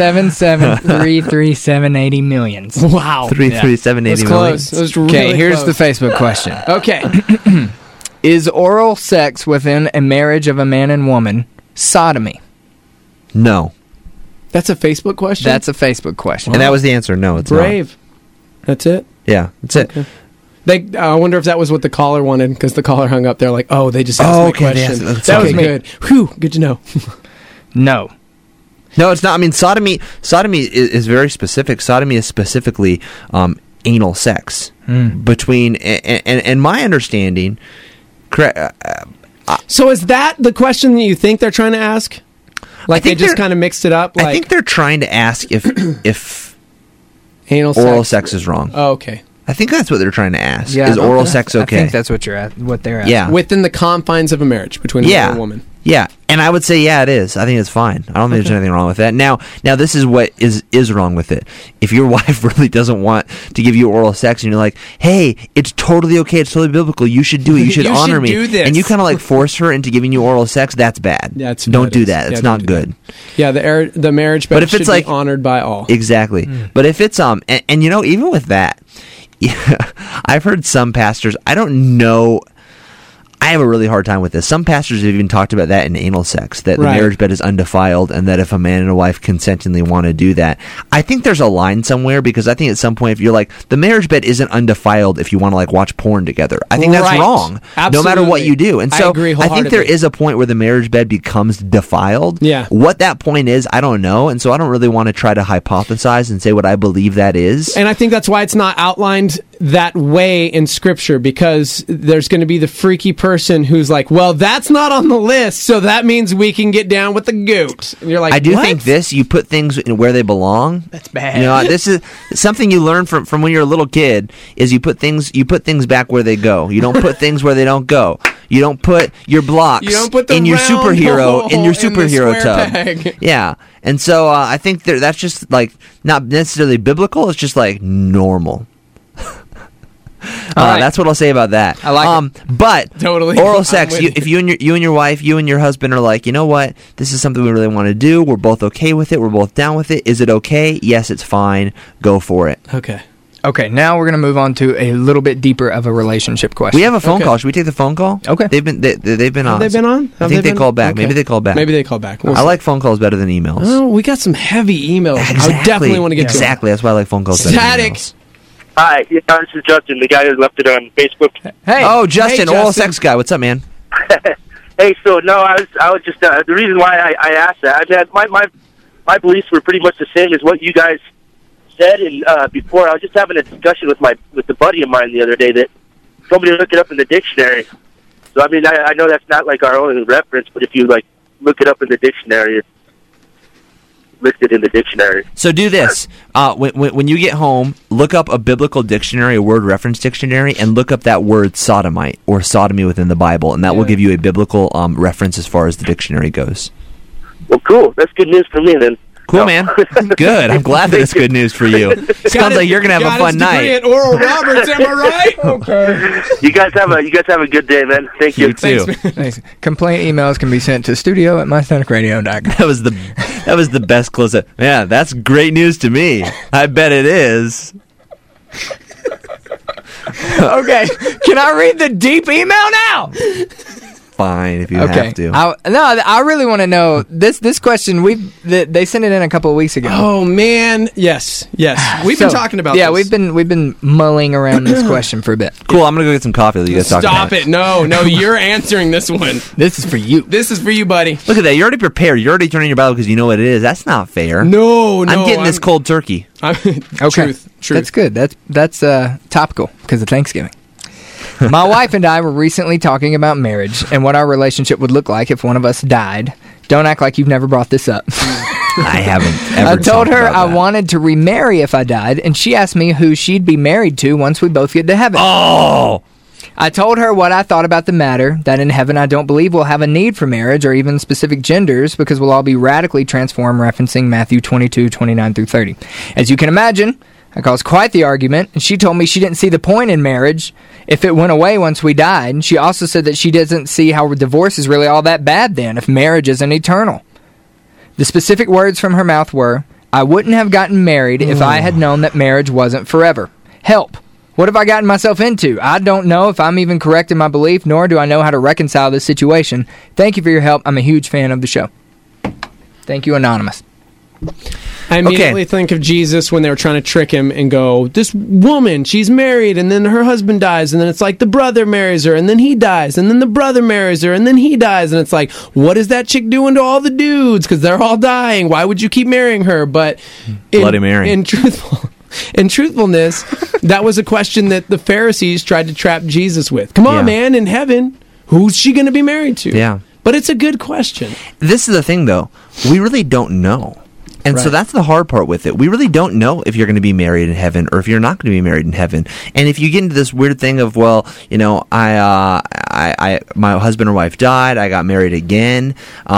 Speaker 6: 777-337-80 millions.
Speaker 4: wow.
Speaker 5: 337
Speaker 4: That's
Speaker 5: 80
Speaker 4: close. It was really
Speaker 6: Okay, here's
Speaker 4: close.
Speaker 6: the Facebook question.
Speaker 4: Okay.
Speaker 6: Is oral sex within a marriage of a man and woman sodomy?
Speaker 5: No.
Speaker 4: That's a Facebook question?
Speaker 6: That's a Facebook question.
Speaker 5: And that was the answer. No, it's
Speaker 4: brave. That's it?
Speaker 5: not. Yeah, that's it.
Speaker 4: I wonder if that was what the caller wanted, because the caller hung up. They're like, oh, they just asked me a
Speaker 5: okay, they
Speaker 4: question.
Speaker 5: asked-
Speaker 4: That was
Speaker 5: okay.
Speaker 4: good. Whew, good to know.
Speaker 6: No.
Speaker 5: No, it's not. I mean, sodomy is very specific. Sodomy is specifically anal sex between, and my understanding, correct.
Speaker 4: So is that the question that you think they're trying to ask? Like they
Speaker 5: think
Speaker 4: just
Speaker 5: they're-
Speaker 4: kind of mixed it up? Like
Speaker 5: I think they're trying to ask if
Speaker 4: anal
Speaker 5: oral
Speaker 4: sex.
Speaker 5: sex is wrong.
Speaker 4: Oh, okay.
Speaker 5: I think that's what they're trying to ask.
Speaker 6: Yeah,
Speaker 5: is oral
Speaker 6: okay.
Speaker 5: sex okay?
Speaker 6: I think that's what what they're asking.
Speaker 5: Yeah.
Speaker 4: Within the confines of a marriage between a man
Speaker 5: Yeah.
Speaker 4: and a woman.
Speaker 5: Yeah, and I would say, yeah, it is. I think it's fine. I don't think there's anything wrong with that. Now, this is what is wrong with it. If your wife really doesn't want to give you oral sex, and you're like, hey, it's totally okay, it's totally biblical, you should do it, you should
Speaker 4: You
Speaker 5: honor
Speaker 4: should
Speaker 5: me,
Speaker 4: do this.
Speaker 5: and you kind of like force her into giving you oral sex, that's bad. Don't do that. It's not good.
Speaker 4: Yeah, the marriage bed
Speaker 5: But if
Speaker 4: should
Speaker 5: it's like
Speaker 4: be honored by all.
Speaker 5: Exactly. But if it's and you know, even with that, I've heard some pastors, I don't know, I have a really hard time with this. Some pastors have even talked about that in anal sex, that the
Speaker 4: Right.
Speaker 5: marriage bed is undefiled, and that if a man and a wife consentingly want to do that, I think there's a line somewhere, because I think at some point if you're like, the marriage bed isn't undefiled if you want to like watch porn together, I think that's
Speaker 4: Right.
Speaker 5: wrong. No matter what
Speaker 4: Absolutely.
Speaker 5: you do. And
Speaker 4: I
Speaker 5: so
Speaker 4: agree
Speaker 5: I think there
Speaker 4: wholeheartedly.
Speaker 5: is a point where the marriage bed becomes defiled.
Speaker 4: Yeah.
Speaker 5: What that point is, I don't know, and so I don't really want to try to hypothesize and say what I believe that is.
Speaker 4: And I think that's why it's not outlined that way in Scripture, because there's going to be the freaky person who's like, well, that's not on the list, so that means we can get down with the goat. And you're like,
Speaker 5: I do
Speaker 4: what?
Speaker 5: think this, you put things in where they belong.
Speaker 6: That's bad.
Speaker 5: You know, this is something you learn from when you're a little kid, is you put things back where they go. You don't put things where they don't go. You don't put your blocks
Speaker 4: You don't put the
Speaker 5: in your
Speaker 4: round
Speaker 5: superhero
Speaker 4: hole in the
Speaker 5: superhero
Speaker 4: square
Speaker 5: tub.
Speaker 4: peg.
Speaker 5: Yeah. And so I think that's just like not necessarily biblical, it's just like normal.
Speaker 6: right.
Speaker 5: That's what I'll say about that.
Speaker 6: I like
Speaker 5: it. But
Speaker 4: Totally.
Speaker 5: oral
Speaker 4: I'm
Speaker 5: sex.
Speaker 4: with
Speaker 5: If you and your wife, you and your husband are like, you know what, this is something we really want to do. We're both okay with it. We're both down with it. Is it okay? Yes, it's fine. Go for it.
Speaker 4: Okay.
Speaker 6: Okay, now we're going to move on to a little bit deeper of a relationship question.
Speaker 5: We have a phone
Speaker 4: Okay.
Speaker 5: call. Should we take the phone call?
Speaker 6: Okay.
Speaker 5: They've been on.
Speaker 4: Have they been on?
Speaker 5: I
Speaker 4: Have
Speaker 5: think
Speaker 4: they
Speaker 5: they
Speaker 4: been-
Speaker 5: called back.
Speaker 4: Okay.
Speaker 5: Maybe they called back.
Speaker 4: Maybe they called back. We'll
Speaker 5: I
Speaker 4: see.
Speaker 5: like phone calls better than emails.
Speaker 4: Oh, we got some heavy emails. I definitely want to get
Speaker 5: exactly. That's why I like phone calls better
Speaker 4: Static.
Speaker 5: than emails.
Speaker 3: Hi, yeah, this is Justin, the guy who left it on Facebook.
Speaker 6: Hey.
Speaker 5: Oh, Justin,
Speaker 4: Hey,
Speaker 5: oral
Speaker 4: Justin.
Speaker 5: sex guy. What's up, man?
Speaker 3: Hey, so no, I was just the reason why I asked that. I mean, my beliefs were pretty much the same as what you guys
Speaker 10: said. And before, I was just having a discussion with the buddy of mine the other day that told me to look it up in the dictionary. So I mean, I know that's not like our only reference, but if you like look it up in the dictionary, it's listed in the dictionary.
Speaker 5: So do this. When you get home, look up a biblical dictionary, a word reference dictionary, and look up that word sodomite or sodomy within the Bible, and that will give you a biblical reference as far as the dictionary goes.
Speaker 10: Well, cool. That's good news for me then.
Speaker 5: Cool, man. Good. I'm glad that it's good news for you. Sounds like you're gonna have a fun night.
Speaker 4: At Oral Roberts, am I right? Okay.
Speaker 10: You guys have a good day, man. Thank you.
Speaker 5: You too.
Speaker 6: Thanks. Complaint emails can be sent to studio@mystaticradio.com.
Speaker 5: That was the best close-up. Yeah, that's great news to me. I bet it is.
Speaker 6: Okay. Can I read the deep email now?
Speaker 5: Fine if you have to.
Speaker 6: I really want to know this question. They sent it in a couple of weeks ago.
Speaker 4: Oh man, yes. We've been talking about.
Speaker 6: Yeah,
Speaker 4: this.
Speaker 6: we've been mulling around this question for a bit.
Speaker 5: Cool. I'm gonna go get some coffee. You guys talk about
Speaker 4: Stop it! No, you're answering this one.
Speaker 6: This is for you.
Speaker 4: This is for you, buddy.
Speaker 5: Look at that. You're already prepared. You're already turning your Bible because you know what it is. That's not fair.
Speaker 4: No.
Speaker 5: I'm getting this cold turkey.
Speaker 6: Okay,
Speaker 4: Truth.
Speaker 6: That's good. That's topical because of Thanksgiving. My wife and I were recently talking about marriage and what our relationship would look like if one of us died. Don't act like you've never brought this up.
Speaker 5: I haven't ever.
Speaker 6: I told her I wanted to remarry if I died, and she asked me who she'd be married to once we both get to heaven.
Speaker 5: Oh!
Speaker 6: I told her what I thought about the matter, that in heaven I don't believe we'll have a need for marriage or even specific genders because we'll all be radically transformed, referencing Matthew 22:29-30. As you can imagine, I caused quite the argument, and she told me she didn't see the point in marriage if it went away once we died. And she also said that she doesn't see how divorce is really all that bad then, if marriage isn't eternal. The specific words from her mouth were, I wouldn't have gotten married if I had known that marriage wasn't forever. Help! What have I gotten myself into? I don't know if I'm even correct in my belief, nor do I know how to reconcile this situation. Thank you for your help. I'm a huge fan of the show. Thank you, Anonymous.
Speaker 4: I immediately think of Jesus when they were trying to trick him and go, this woman, she's married, and then her husband dies, and then it's like the brother marries her, and then he dies, and then the brother marries her, and then he dies, and it's like, what is that chick doing to all the dudes? Because they're all dying. Why would you keep marrying her? But
Speaker 5: Bloody Mary.
Speaker 4: In truthfulness, that was a question that the Pharisees tried to trap Jesus with. Come on, man, in heaven, who's she going to be married to?
Speaker 5: Yeah.
Speaker 4: But it's a good question.
Speaker 5: This is the thing, though. We really don't know. And so that's the hard part with it. We really don't know if you're going to be married in heaven or if you're not going to be married in heaven. And if you get into this weird thing of, well, you know, my husband or wife died, I got married again.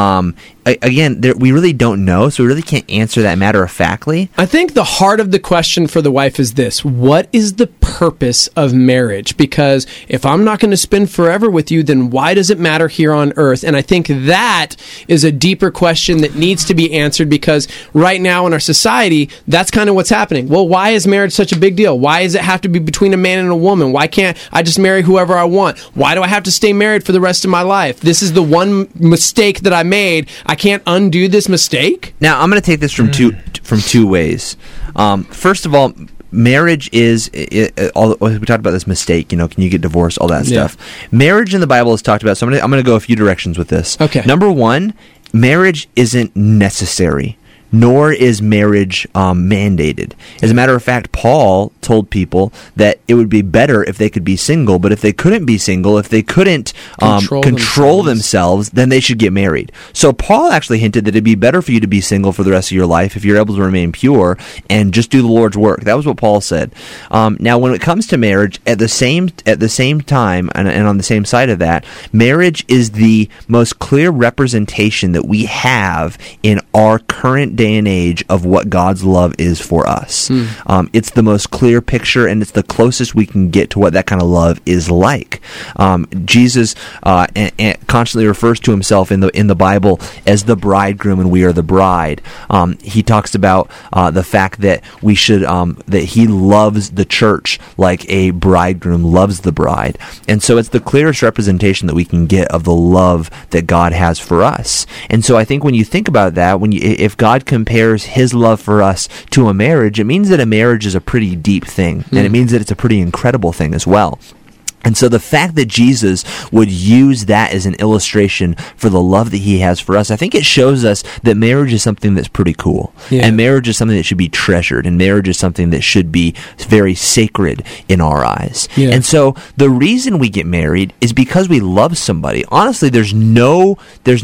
Speaker 5: Again, we really don't know, so we really can't answer that matter-of-factly.
Speaker 4: I think the heart of the question for the wife is this: what is the purpose of marriage? Because if I'm not going to spend forever with you, then why does it matter here on earth? And I think that is a deeper question that needs to be answered, because right now in our society, that's kind of what's happening. Well, why is marriage such a big deal? Why does it have to be between a man and a woman? Why can't I just marry whoever I want? Why do I have to stay married for the rest of my life? This is the one mistake that I made. I can't undo this mistake.
Speaker 5: Now, I'm going to take this from two ways. First of all, marriage is we talked about this mistake. You know, can you get divorced? All that stuff. Marriage in the Bible is talked about. So I'm going to go a few directions with this.
Speaker 4: Okay.
Speaker 5: Number one, marriage isn't necessary, nor is marriage mandated. As a matter of fact, Paul told people that it would be better if they could be single, but if they couldn't be single, if they couldn't control themselves, then they should get married. So Paul actually hinted that it'd be better for you to be single for the rest of your life if you're able to remain pure and just do the Lord's work. That was what Paul said. Now, when it comes to marriage, at the same time, and on the same side of that, marriage is the most clear representation that we have in our current day and age of what God's love is for us. It's the most clear picture, and it's the closest we can get to what that kind of love is like. Jesus constantly refers to himself in the Bible as the bridegroom, and we are the bride. He talks about the fact that we should that he loves the church like a bridegroom loves the bride, and so it's the clearest representation that we can get of the love that God has for us. And so I think when you think about that, if God compares his love for us to a marriage, it means that a marriage is a pretty deep thing, and it means that it's a pretty incredible thing as well. And so the fact that Jesus would use that as an illustration for the love that he has for us, I think it shows us that marriage is something that's pretty cool. Yeah. And marriage is something that should be treasured. And marriage is something that should be very sacred in our eyes. Yeah. And so the reason we get married is because we love somebody. Honestly, there's no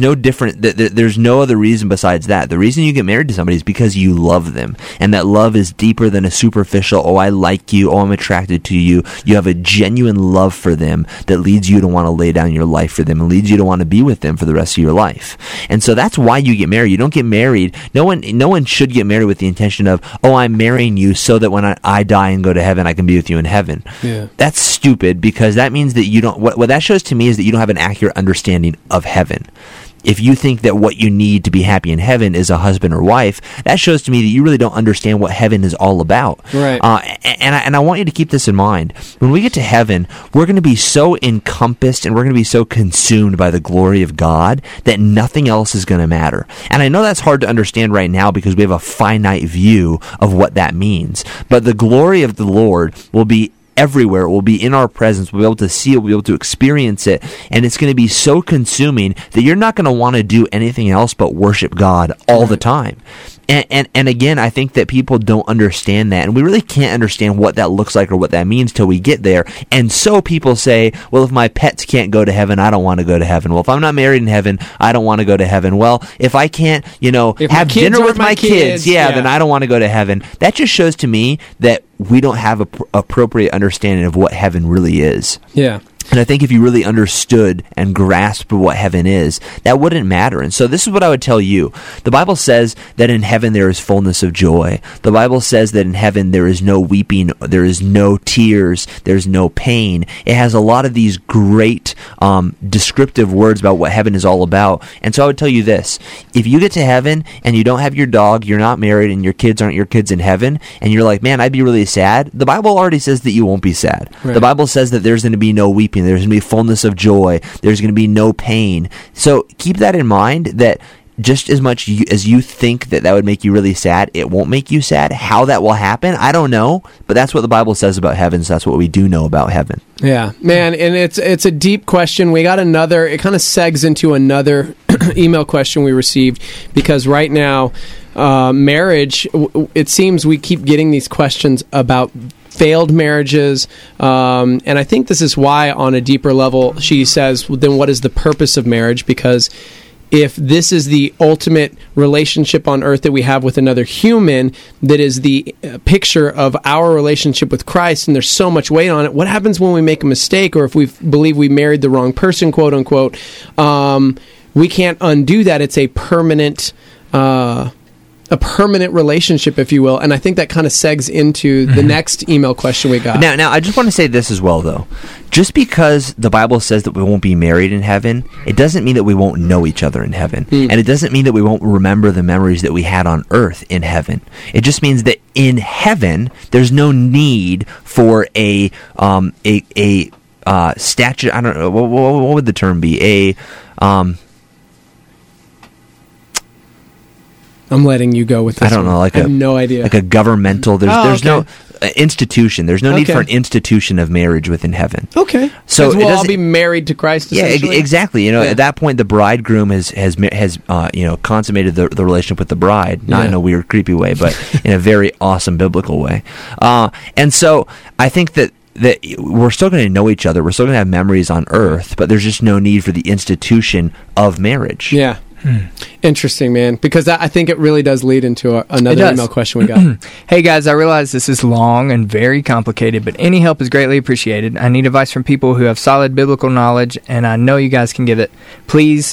Speaker 5: other reason besides that. The reason you get married to somebody is because you love them. And that love is deeper than a superficial, oh, I like you, oh, I'm attracted to you. You have a genuine love for them that leads you to want to lay down your life for them and leads you to want to be with them for the rest of your life. And so that's why you get married. You don't get married. No one should get married with the intention of, oh, I'm marrying you so that when I die and go to heaven, I can be with you in heaven. Yeah. That's stupid, because that means that you don't, what that shows to me is that you don't have an accurate understanding of heaven. If you think that what you need to be happy in heaven is a husband or wife, that shows to me that you really don't understand what heaven is all about. Right. And I want you to keep this in mind. When we get to heaven, we're going to be so encompassed and we're going to be so consumed by the glory of God that nothing else is going to matter. And I know that's hard to understand right now because we have a finite view of what that means. But the glory of the Lord will be everywhere. It will be in our presence. We'll be able to see it. We'll be able to experience it. And it's going to be so consuming that you're not going to want to do anything else but worship God all the time. And again, I think that people don't understand that. And we really can't understand what that looks like or what that means till we get there. And so people say, well, if my pets can't go to heaven, I don't want to go to heaven. Well, if I'm not married in heaven, I don't want to go to heaven. Well, if I can't, have dinner with my kids, then I don't want to go to heaven. That just shows to me that we don't have appropriate understanding of what heaven really is. Yeah. And I think if you really understood and grasped what heaven is, that wouldn't matter. And so this is what I would tell you. The Bible says that in heaven there is fullness of joy. The Bible says that in heaven there is no weeping, there is no tears, there's no pain. It has a lot of these great descriptive words about what heaven is all about. And so I would tell you this. If you get to heaven and you don't have your dog, you're not married, and your kids aren't your kids in heaven, and you're like, man, I'd be really sad, the Bible already says that you won't be sad. Right. The Bible says that there's going to be no weeping. There's going to be fullness of joy. There's going to be no pain. So keep that in mind, that just as much as you think that would make you really sad, it won't make you sad. How that will happen, I don't know. But that's what the Bible says about heaven, so that's what we do know about heaven.
Speaker 4: Yeah, man, and it's a deep question. We got another, it kind of segs into another email question we received, because right now, marriage, it seems we keep getting these questions about failed marriages, and I think this is why, on a deeper level, she says, then what is the purpose of marriage? Because if this is the ultimate relationship on earth that we have with another human, that is the picture of our relationship with Christ, and there's so much weight on it, what happens when we make a mistake, or if we believe we married the wrong person, quote unquote? We can't undo that. It's a permanent relationship, if you will. And I think that kind of segs into the next email question we got.
Speaker 5: Now, I just want to say this as well, though. Just because the Bible says that we won't be married in heaven, it doesn't mean that we won't know each other in heaven. And it doesn't mean that we won't remember the memories that we had on earth in heaven. It just means that in heaven, there's no need for a statute. I don't know, what would the term be?
Speaker 4: I'm letting you go with this.
Speaker 5: I don't know. I
Speaker 4: have no idea.
Speaker 5: Like a governmental. There's no institution. There's no need for an institution of marriage within heaven.
Speaker 4: Okay.
Speaker 5: So
Speaker 4: we'll all be married to Christ.
Speaker 5: Yeah, exactly. At that point, the bridegroom has consummated the relationship with the bride, not in a weird, creepy way, but in a very awesome biblical way. And so I think that we're still going to know each other. We're still going to have memories on earth, but there's just no need for the institution of marriage.
Speaker 4: Yeah. Interesting, man, because I think it really does lead into another email question we got.
Speaker 6: Hey guys, I realize this is long and very complicated, but any help is greatly appreciated. I need advice from people who have solid biblical knowledge, and I know you guys can give it. Please,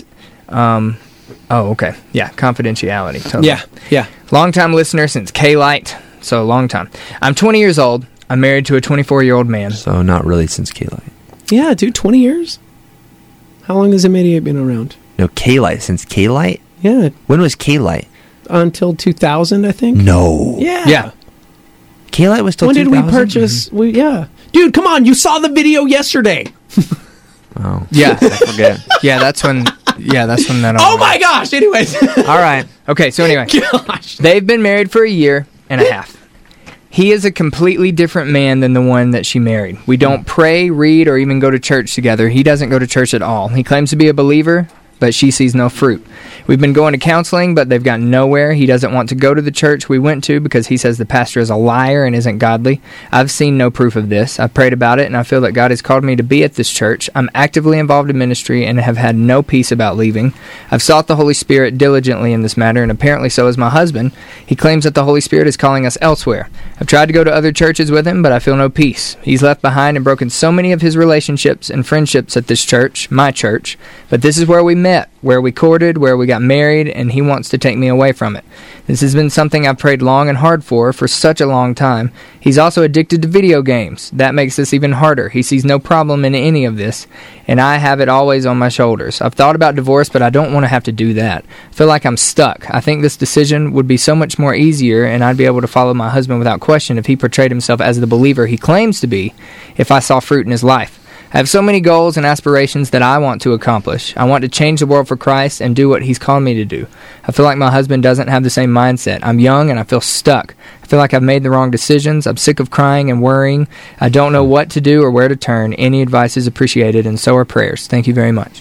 Speaker 6: confidentiality. Totally.
Speaker 4: Yeah.
Speaker 6: Long-time listener since K-Light, so long time. I'm 20 years old. I'm married to a 24-year-old man.
Speaker 5: So not really since K-Light.
Speaker 4: Yeah, dude, 20 years? How long has M88 been around?
Speaker 5: No, K-Light. Since K-Light?
Speaker 4: Yeah.
Speaker 5: When was K-Light?
Speaker 4: Until 2000, I think.
Speaker 5: No.
Speaker 4: Yeah.
Speaker 5: K-Light was till 2000?
Speaker 4: When did we purchase? Dude, come on. You saw the video yesterday.
Speaker 5: Oh.
Speaker 6: Yeah.
Speaker 5: I forget.
Speaker 6: Yeah, that's when that
Speaker 4: Oh my gosh. Anyways.
Speaker 6: All right. Okay, so anyway.
Speaker 4: Gosh.
Speaker 6: They've been married for a year and a half. He is a completely different man than the one that she married. We don't pray, read, or even go to church together. He doesn't go to church at all. He claims to be a believer, but she sees no fruit. We've been going to counseling, but they've gotten nowhere. He doesn't want to go to the church we went to because he says the pastor is a liar and isn't godly. I've seen no proof of this. I've prayed about it, and I feel that God has called me to be at this church. I'm actively involved in ministry and have had no peace about leaving. I've sought the Holy Spirit diligently in this matter, and apparently so has my husband. He claims that the Holy Spirit is calling us elsewhere. I've tried to go to other churches with him, but I feel no peace. He's left behind and broken so many of his relationships and friendships at this church, my church, but this is where we met, where we courted, where we got married, and he wants to take me away from it. This has been something I've prayed long and hard for such a long time. He's also addicted to video games. That makes this even harder. He sees no problem in any of this, and I have it always on my shoulders. I've thought about divorce, but I don't want to have to do that. I feel like I'm stuck. I think this decision would be so much more easier, and I'd be able to follow my husband without question if he portrayed himself as the believer he claims to be, if I saw fruit in his life. I have so many goals and aspirations that I want to accomplish. I want to change the world for Christ and do what he's called me to do. I feel like my husband doesn't have the same mindset. I'm young and I feel stuck. I feel like I've made the wrong decisions. I'm sick of crying and worrying. I don't know what to do or where to turn. Any advice is appreciated, and so are prayers. Thank you very much.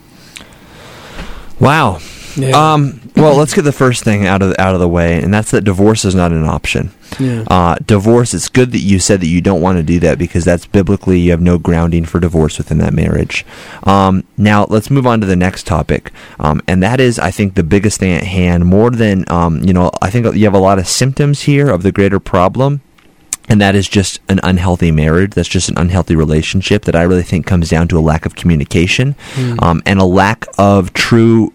Speaker 5: Wow.
Speaker 4: Yeah.
Speaker 5: Well, let's get the first thing out of the way, and that's that divorce is not an option.
Speaker 4: Yeah.
Speaker 5: Divorce, it's good that you said that you don't want to do that because that's biblically, you have no grounding for divorce within that marriage. Now, let's move on to the next topic, and that is, I think, the biggest thing at hand. More than, I think you have a lot of symptoms here of the greater problem. And that is just an unhealthy marriage. That's just an unhealthy relationship that I really think comes down to a lack of communication and a lack of true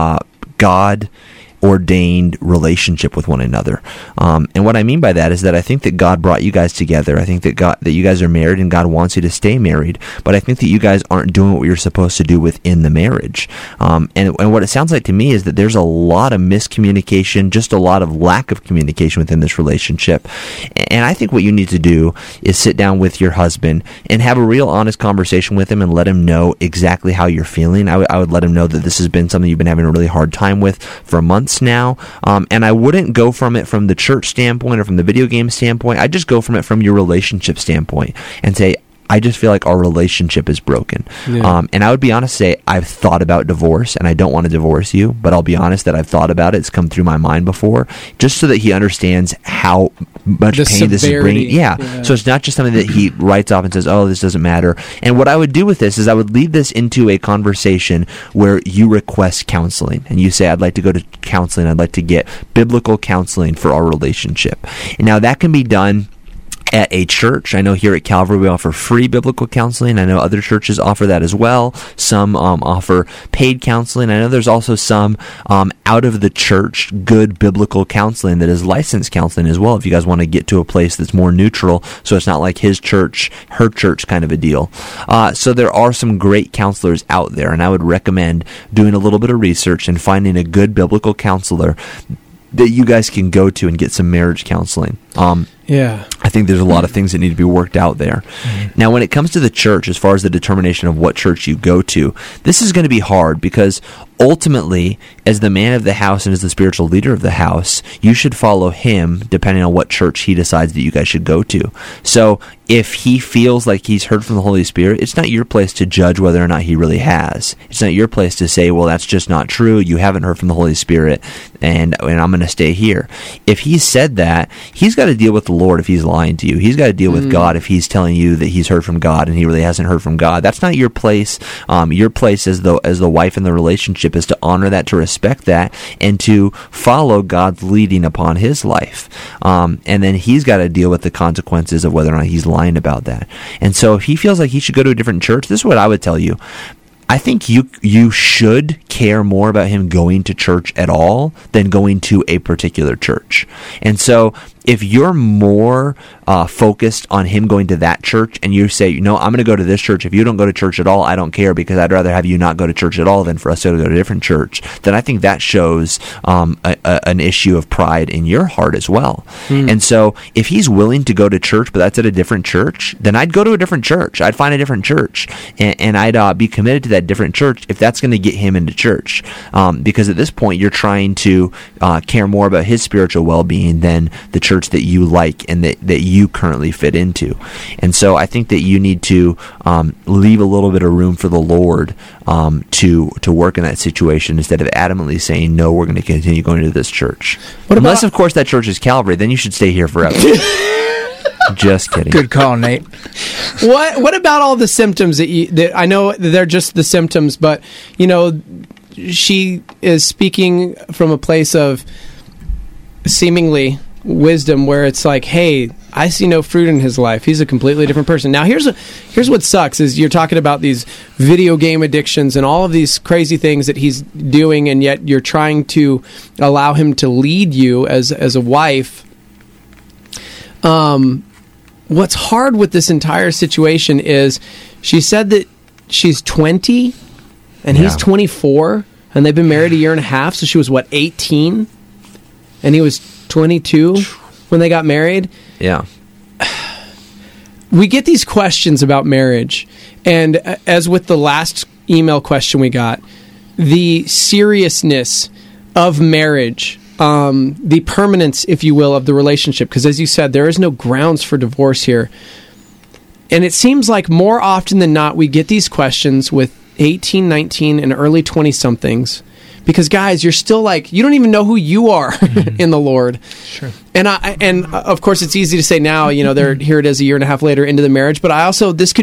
Speaker 5: God-ordained relationship with one another. And what I mean by that is that I think that God brought you guys together. I think that you guys are married and God wants you to stay married. But I think that you guys aren't doing what you're supposed to do within the marriage. And what it sounds like to me is that there's a lot of miscommunication, just a lot of lack of communication within this relationship. And I think what you need to do is sit down with your husband and have a real honest conversation with him and let him know exactly how you're feeling. I would let him know that this has been something you've been having a really hard time with for months now. And I wouldn't go from it from the church standpoint or from the video game standpoint. I just go from it from your relationship standpoint and say, I just feel like our relationship is broken.
Speaker 4: Yeah.
Speaker 5: And I would be honest, say I've thought about divorce and I don't want to divorce you, but I'll be honest that I've thought about it. It's come through my mind before, just so that he understands how much
Speaker 4: The
Speaker 5: pain this is bringing.
Speaker 4: severity.
Speaker 5: Yeah. So it's not just something that he writes off and says, oh, this doesn't matter. And what I would do with this is I would lead this into a conversation where you request counseling and you say, I'd like to go to counseling. I'd like to get biblical counseling for our relationship. And now that can be done at a church. I know here at Calvary we offer free biblical counseling. I know other churches offer that as well. Some offer paid counseling. I know there's also some out of the church good biblical counseling that is licensed counseling as well, if you guys want to get to a place that's more neutral, so it's not like his church, her church kind of a deal. So there are some great counselors out there, and I would recommend doing a little bit of research and finding a good biblical counselor that you guys can go to and get some marriage counseling.
Speaker 4: Yeah.
Speaker 5: I think there's a lot of things that need to be worked out there. Mm-hmm. Now, when it comes to the church, as far as the determination of what church you go to, this is going to be hard because ultimately, as the man of the house and as the spiritual leader of the house, you should follow him depending on what church he decides that you guys should go to. So if he feels like he's heard from the Holy Spirit, it's not your place to judge whether or not he really has. It's not your place to say, well, that's just not true. You haven't heard from the Holy Spirit, and I'm going to stay here. If he said that, he's got to deal with the Lord if he's lying to you. He's got to deal with God if he's telling you that he's heard from God and he really hasn't heard from God. That's not your place. Your place as the wife in the relationship is to honor that, to respect that, and to follow God's leading upon his life. And then he's got to deal with the consequences of whether or not he's lying about that. And so if he feels like he should go to a different church, this is what I would tell you. I think you should care more about him going to church at all than going to a particular church. And so if you're more focused on him going to that church and you say, I'm going to go to this church. If you don't go to church at all, I don't care because I'd rather have you not go to church at all than for us to go to a different church, then I think that shows an issue of pride in your heart as well. And so if he's willing to go to church, but that's at a different church, then I'd go to a different church. I'd find a different church and I'd be committed to that different church if that's going to get him into church. Because at this point, you're trying to care more about his spiritual well-being than the church church that you like and that you currently fit into. And so I think that you need to leave a little bit of room for the Lord to work in that situation instead of adamantly saying, no, we're going to continue going to this church. Unless, of course, that church is Calvary, then you should stay here forever. Just kidding.
Speaker 6: Good call, Nate.
Speaker 4: What about all the symptoms that I know they're just the symptoms, but she is speaking from a place of seemingly wisdom where it's like, hey, I see no fruit in his life. He's a completely different person. Now, here's what sucks is you're talking about these video game addictions and all of these crazy things that he's doing, and yet you're trying to allow him to lead you as a wife. What's hard with this entire situation is she said that she's 20 and he's 24 and they've been married a year and a half. So she was 18 and he was 22 when they got married.
Speaker 5: Yeah.
Speaker 4: We get these questions about marriage, and as with the last email question we got, the seriousness of marriage, the permanence, if you will, of the relationship, because as you said, there is no grounds for divorce here. And it seems like more often than not, we get these questions with 18, 19, and early 20-somethings. Because, guys, you're still you don't even know who you are in the Lord.
Speaker 6: Sure.
Speaker 4: And of course, it's easy to say now, they're here it is a year and a half later into the marriage. But this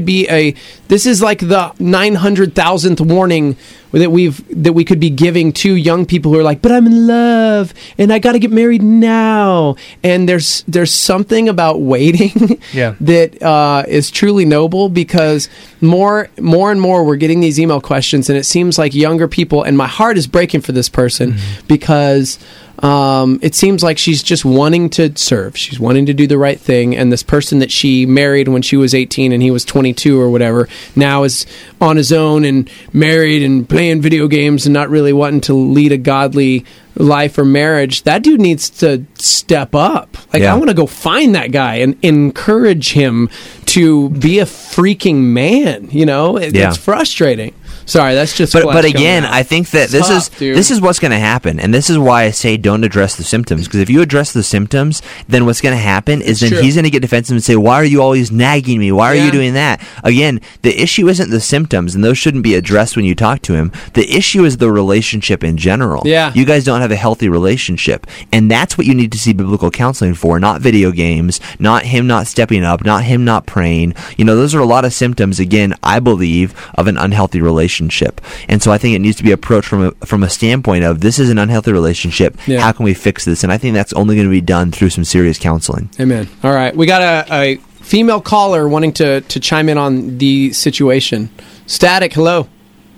Speaker 4: is like the 900,000th warning that we could be giving to young people who are like, but I'm in love and I got to get married now. And there's something about waiting that is truly noble, because more and more we're getting these email questions, and it seems like younger people, and my heart is breaking for this person because it seems like she's just wanting to serve. She's wanting to do the right thing. And this person that she married when she was 18 and he was 22 or whatever, now is on his own and married and playing video games and not really wanting to lead a godly life or marriage. That dude needs to step up. I want to go find that guy and encourage him to be a freaking man. It's frustrating. Sorry, that's just.
Speaker 5: But again, I think that this is what's going to happen, and this is why I say don't address the symptoms. Because if you address the symptoms, then what's going to happen is then he's going to get defensive and say, "Why are you always nagging me? Why are you doing that?" Again, the issue isn't the symptoms, and those shouldn't be addressed when you talk to him. The issue is the relationship in general.
Speaker 4: Yeah,
Speaker 5: you guys don't have a healthy relationship, and that's what you need to see biblical counseling for. Not video games, not him not stepping up, not him not praying. Those are a lot of symptoms. Again, I believe, of an unhealthy relationship. And so I think it needs to be approached from a standpoint of, this is an unhealthy relationship. Yeah. How can we fix this? And I think that's only going to be done through some serious counseling.
Speaker 4: Amen. All right. We got a female caller wanting to chime in on the situation. Static, hello.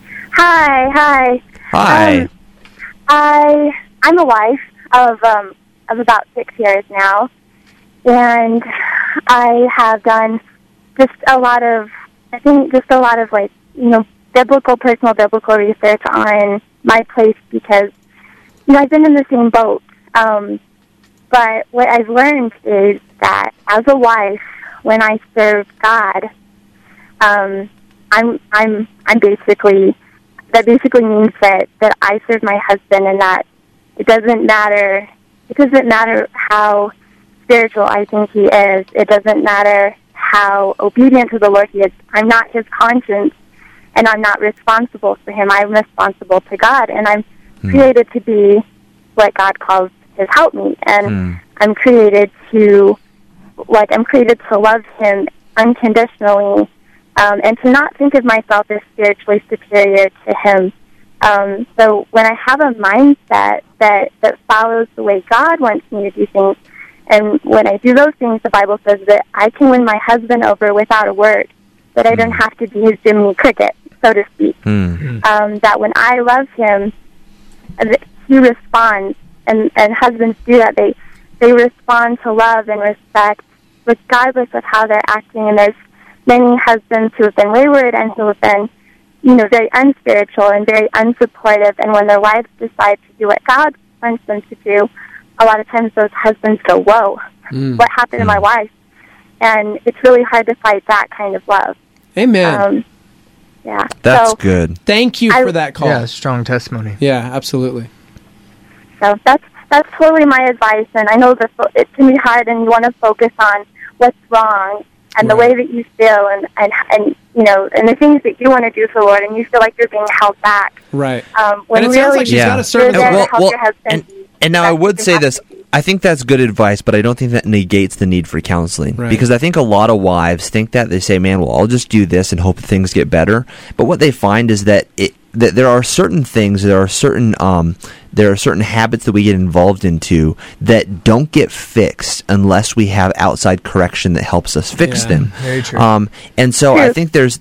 Speaker 8: Hi.
Speaker 5: Hi.
Speaker 8: I'm a wife of about 6 years now, and I have done a lot of personal biblical research on my place, because I've been in the same boat. But what I've learned is that as a wife, when I serve God, that basically means that I serve my husband, and that it doesn't matter how spiritual I think he is. It doesn't matter how obedient to the Lord he is. I'm not his conscience, and I'm not responsible for him. I'm responsible to God, and I'm created to be what God calls his helpmeet, and I'm created to love him unconditionally, and to not think of myself as spiritually superior to him. So when I have a mindset that follows the way God wants me to do things, and when I do those things, the Bible says that I can win my husband over without a word, that I don't have to be his Jiminy Cricket, so to speak. That when I love him, he responds, and husbands do that. They respond to love and respect regardless of how they're acting. And there's many husbands who have been wayward and who have been, very unspiritual and very unsupportive. And when their wives decide to do what God wants them to do, a lot of times those husbands go, "Whoa, what happened to my wife?" And it's really hard to fight that kind of love.
Speaker 4: Amen.
Speaker 8: Yeah.
Speaker 5: That's good.
Speaker 4: Thank you for that call.
Speaker 6: Yeah, strong testimony.
Speaker 4: Yeah, absolutely.
Speaker 8: So that's that's totally my advice. And I know it can be hard, and you want to focus on what's wrong and the way that you feel, and you know, and the things that you want to do for the Lord, and you feel like you're being held back.
Speaker 4: Right.
Speaker 8: When
Speaker 4: and it
Speaker 8: really
Speaker 4: sounds like she's got a certain.
Speaker 8: you're there to help your husband.
Speaker 5: And now I would say this. I think that's good advice, but I don't think that negates the need for counseling.
Speaker 4: Right.
Speaker 5: Because I think a lot of wives think that. They say, man, well, I'll just do this and hope that things get better. But what they find is that that there are certain things, there are certain habits that we get involved into that don't get fixed unless we have outside correction that helps us fix them.
Speaker 6: Very true.
Speaker 5: And so I think there's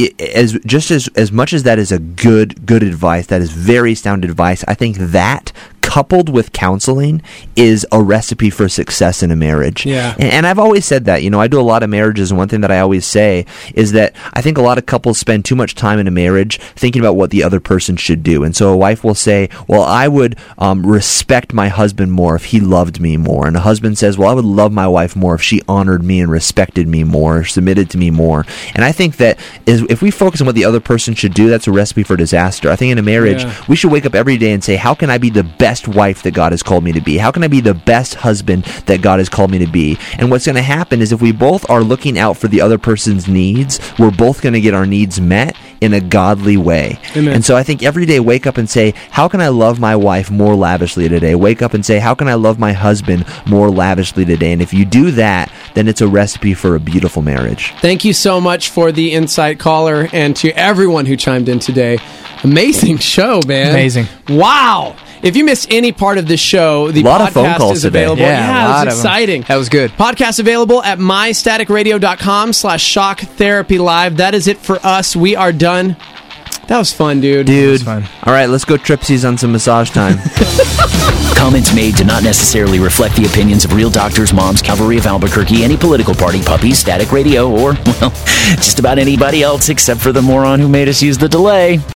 Speaker 5: as much as that is a good advice, that is very sound advice. I think that coupled with counseling is a recipe for success in a marriage.
Speaker 4: Yeah.
Speaker 5: And I've always said that. You know, I do a lot of marriages, and one thing that I always say is that I think a lot of couples spend too much time in a marriage thinking about what the other person should do. And so a wife will say, well, I would respect my husband more if he loved me more. And a husband says, well, I would love my wife more if she honored me and respected me more, or submitted to me more. And I think that if we focus on what the other person should do, that's a recipe for disaster. I think in a marriage, we should wake up every day and say, how can I be the best wife that God has called me to be? How can I be the best husband that God has called me to be? And what's going to happen is if we both are looking out for the other person's needs, we're both going to get our needs met in a godly way.
Speaker 4: Amen.
Speaker 5: And so I think every day wake up and say, how can I love my wife more lavishly today? Wake up and say, how can I love my husband more lavishly today? And if you do that, then it's a recipe for a beautiful marriage.
Speaker 4: Thank you so much for the insight, caller, and to everyone who chimed in today. Amazing show, man.
Speaker 6: Amazing.
Speaker 4: Wow. If you missed any part of this show, the
Speaker 5: lot of phone
Speaker 4: podcast
Speaker 5: calls
Speaker 4: is
Speaker 5: today.
Speaker 4: available.
Speaker 6: Yeah,
Speaker 4: it was exciting.
Speaker 6: That was good.
Speaker 4: Podcast available at mystaticradio.com/Shock Therapy Live. That is it for us. We are done. That was fun, dude.
Speaker 5: Dude.
Speaker 6: Fun.
Speaker 5: All right, let's go tripsies on some massage time.
Speaker 2: Comments made do not necessarily reflect the opinions of Real Doctors, Moms, Cavalry of Albuquerque, any political party, puppies, Static Radio, or, well, just about anybody else except for the moron who made us use the delay.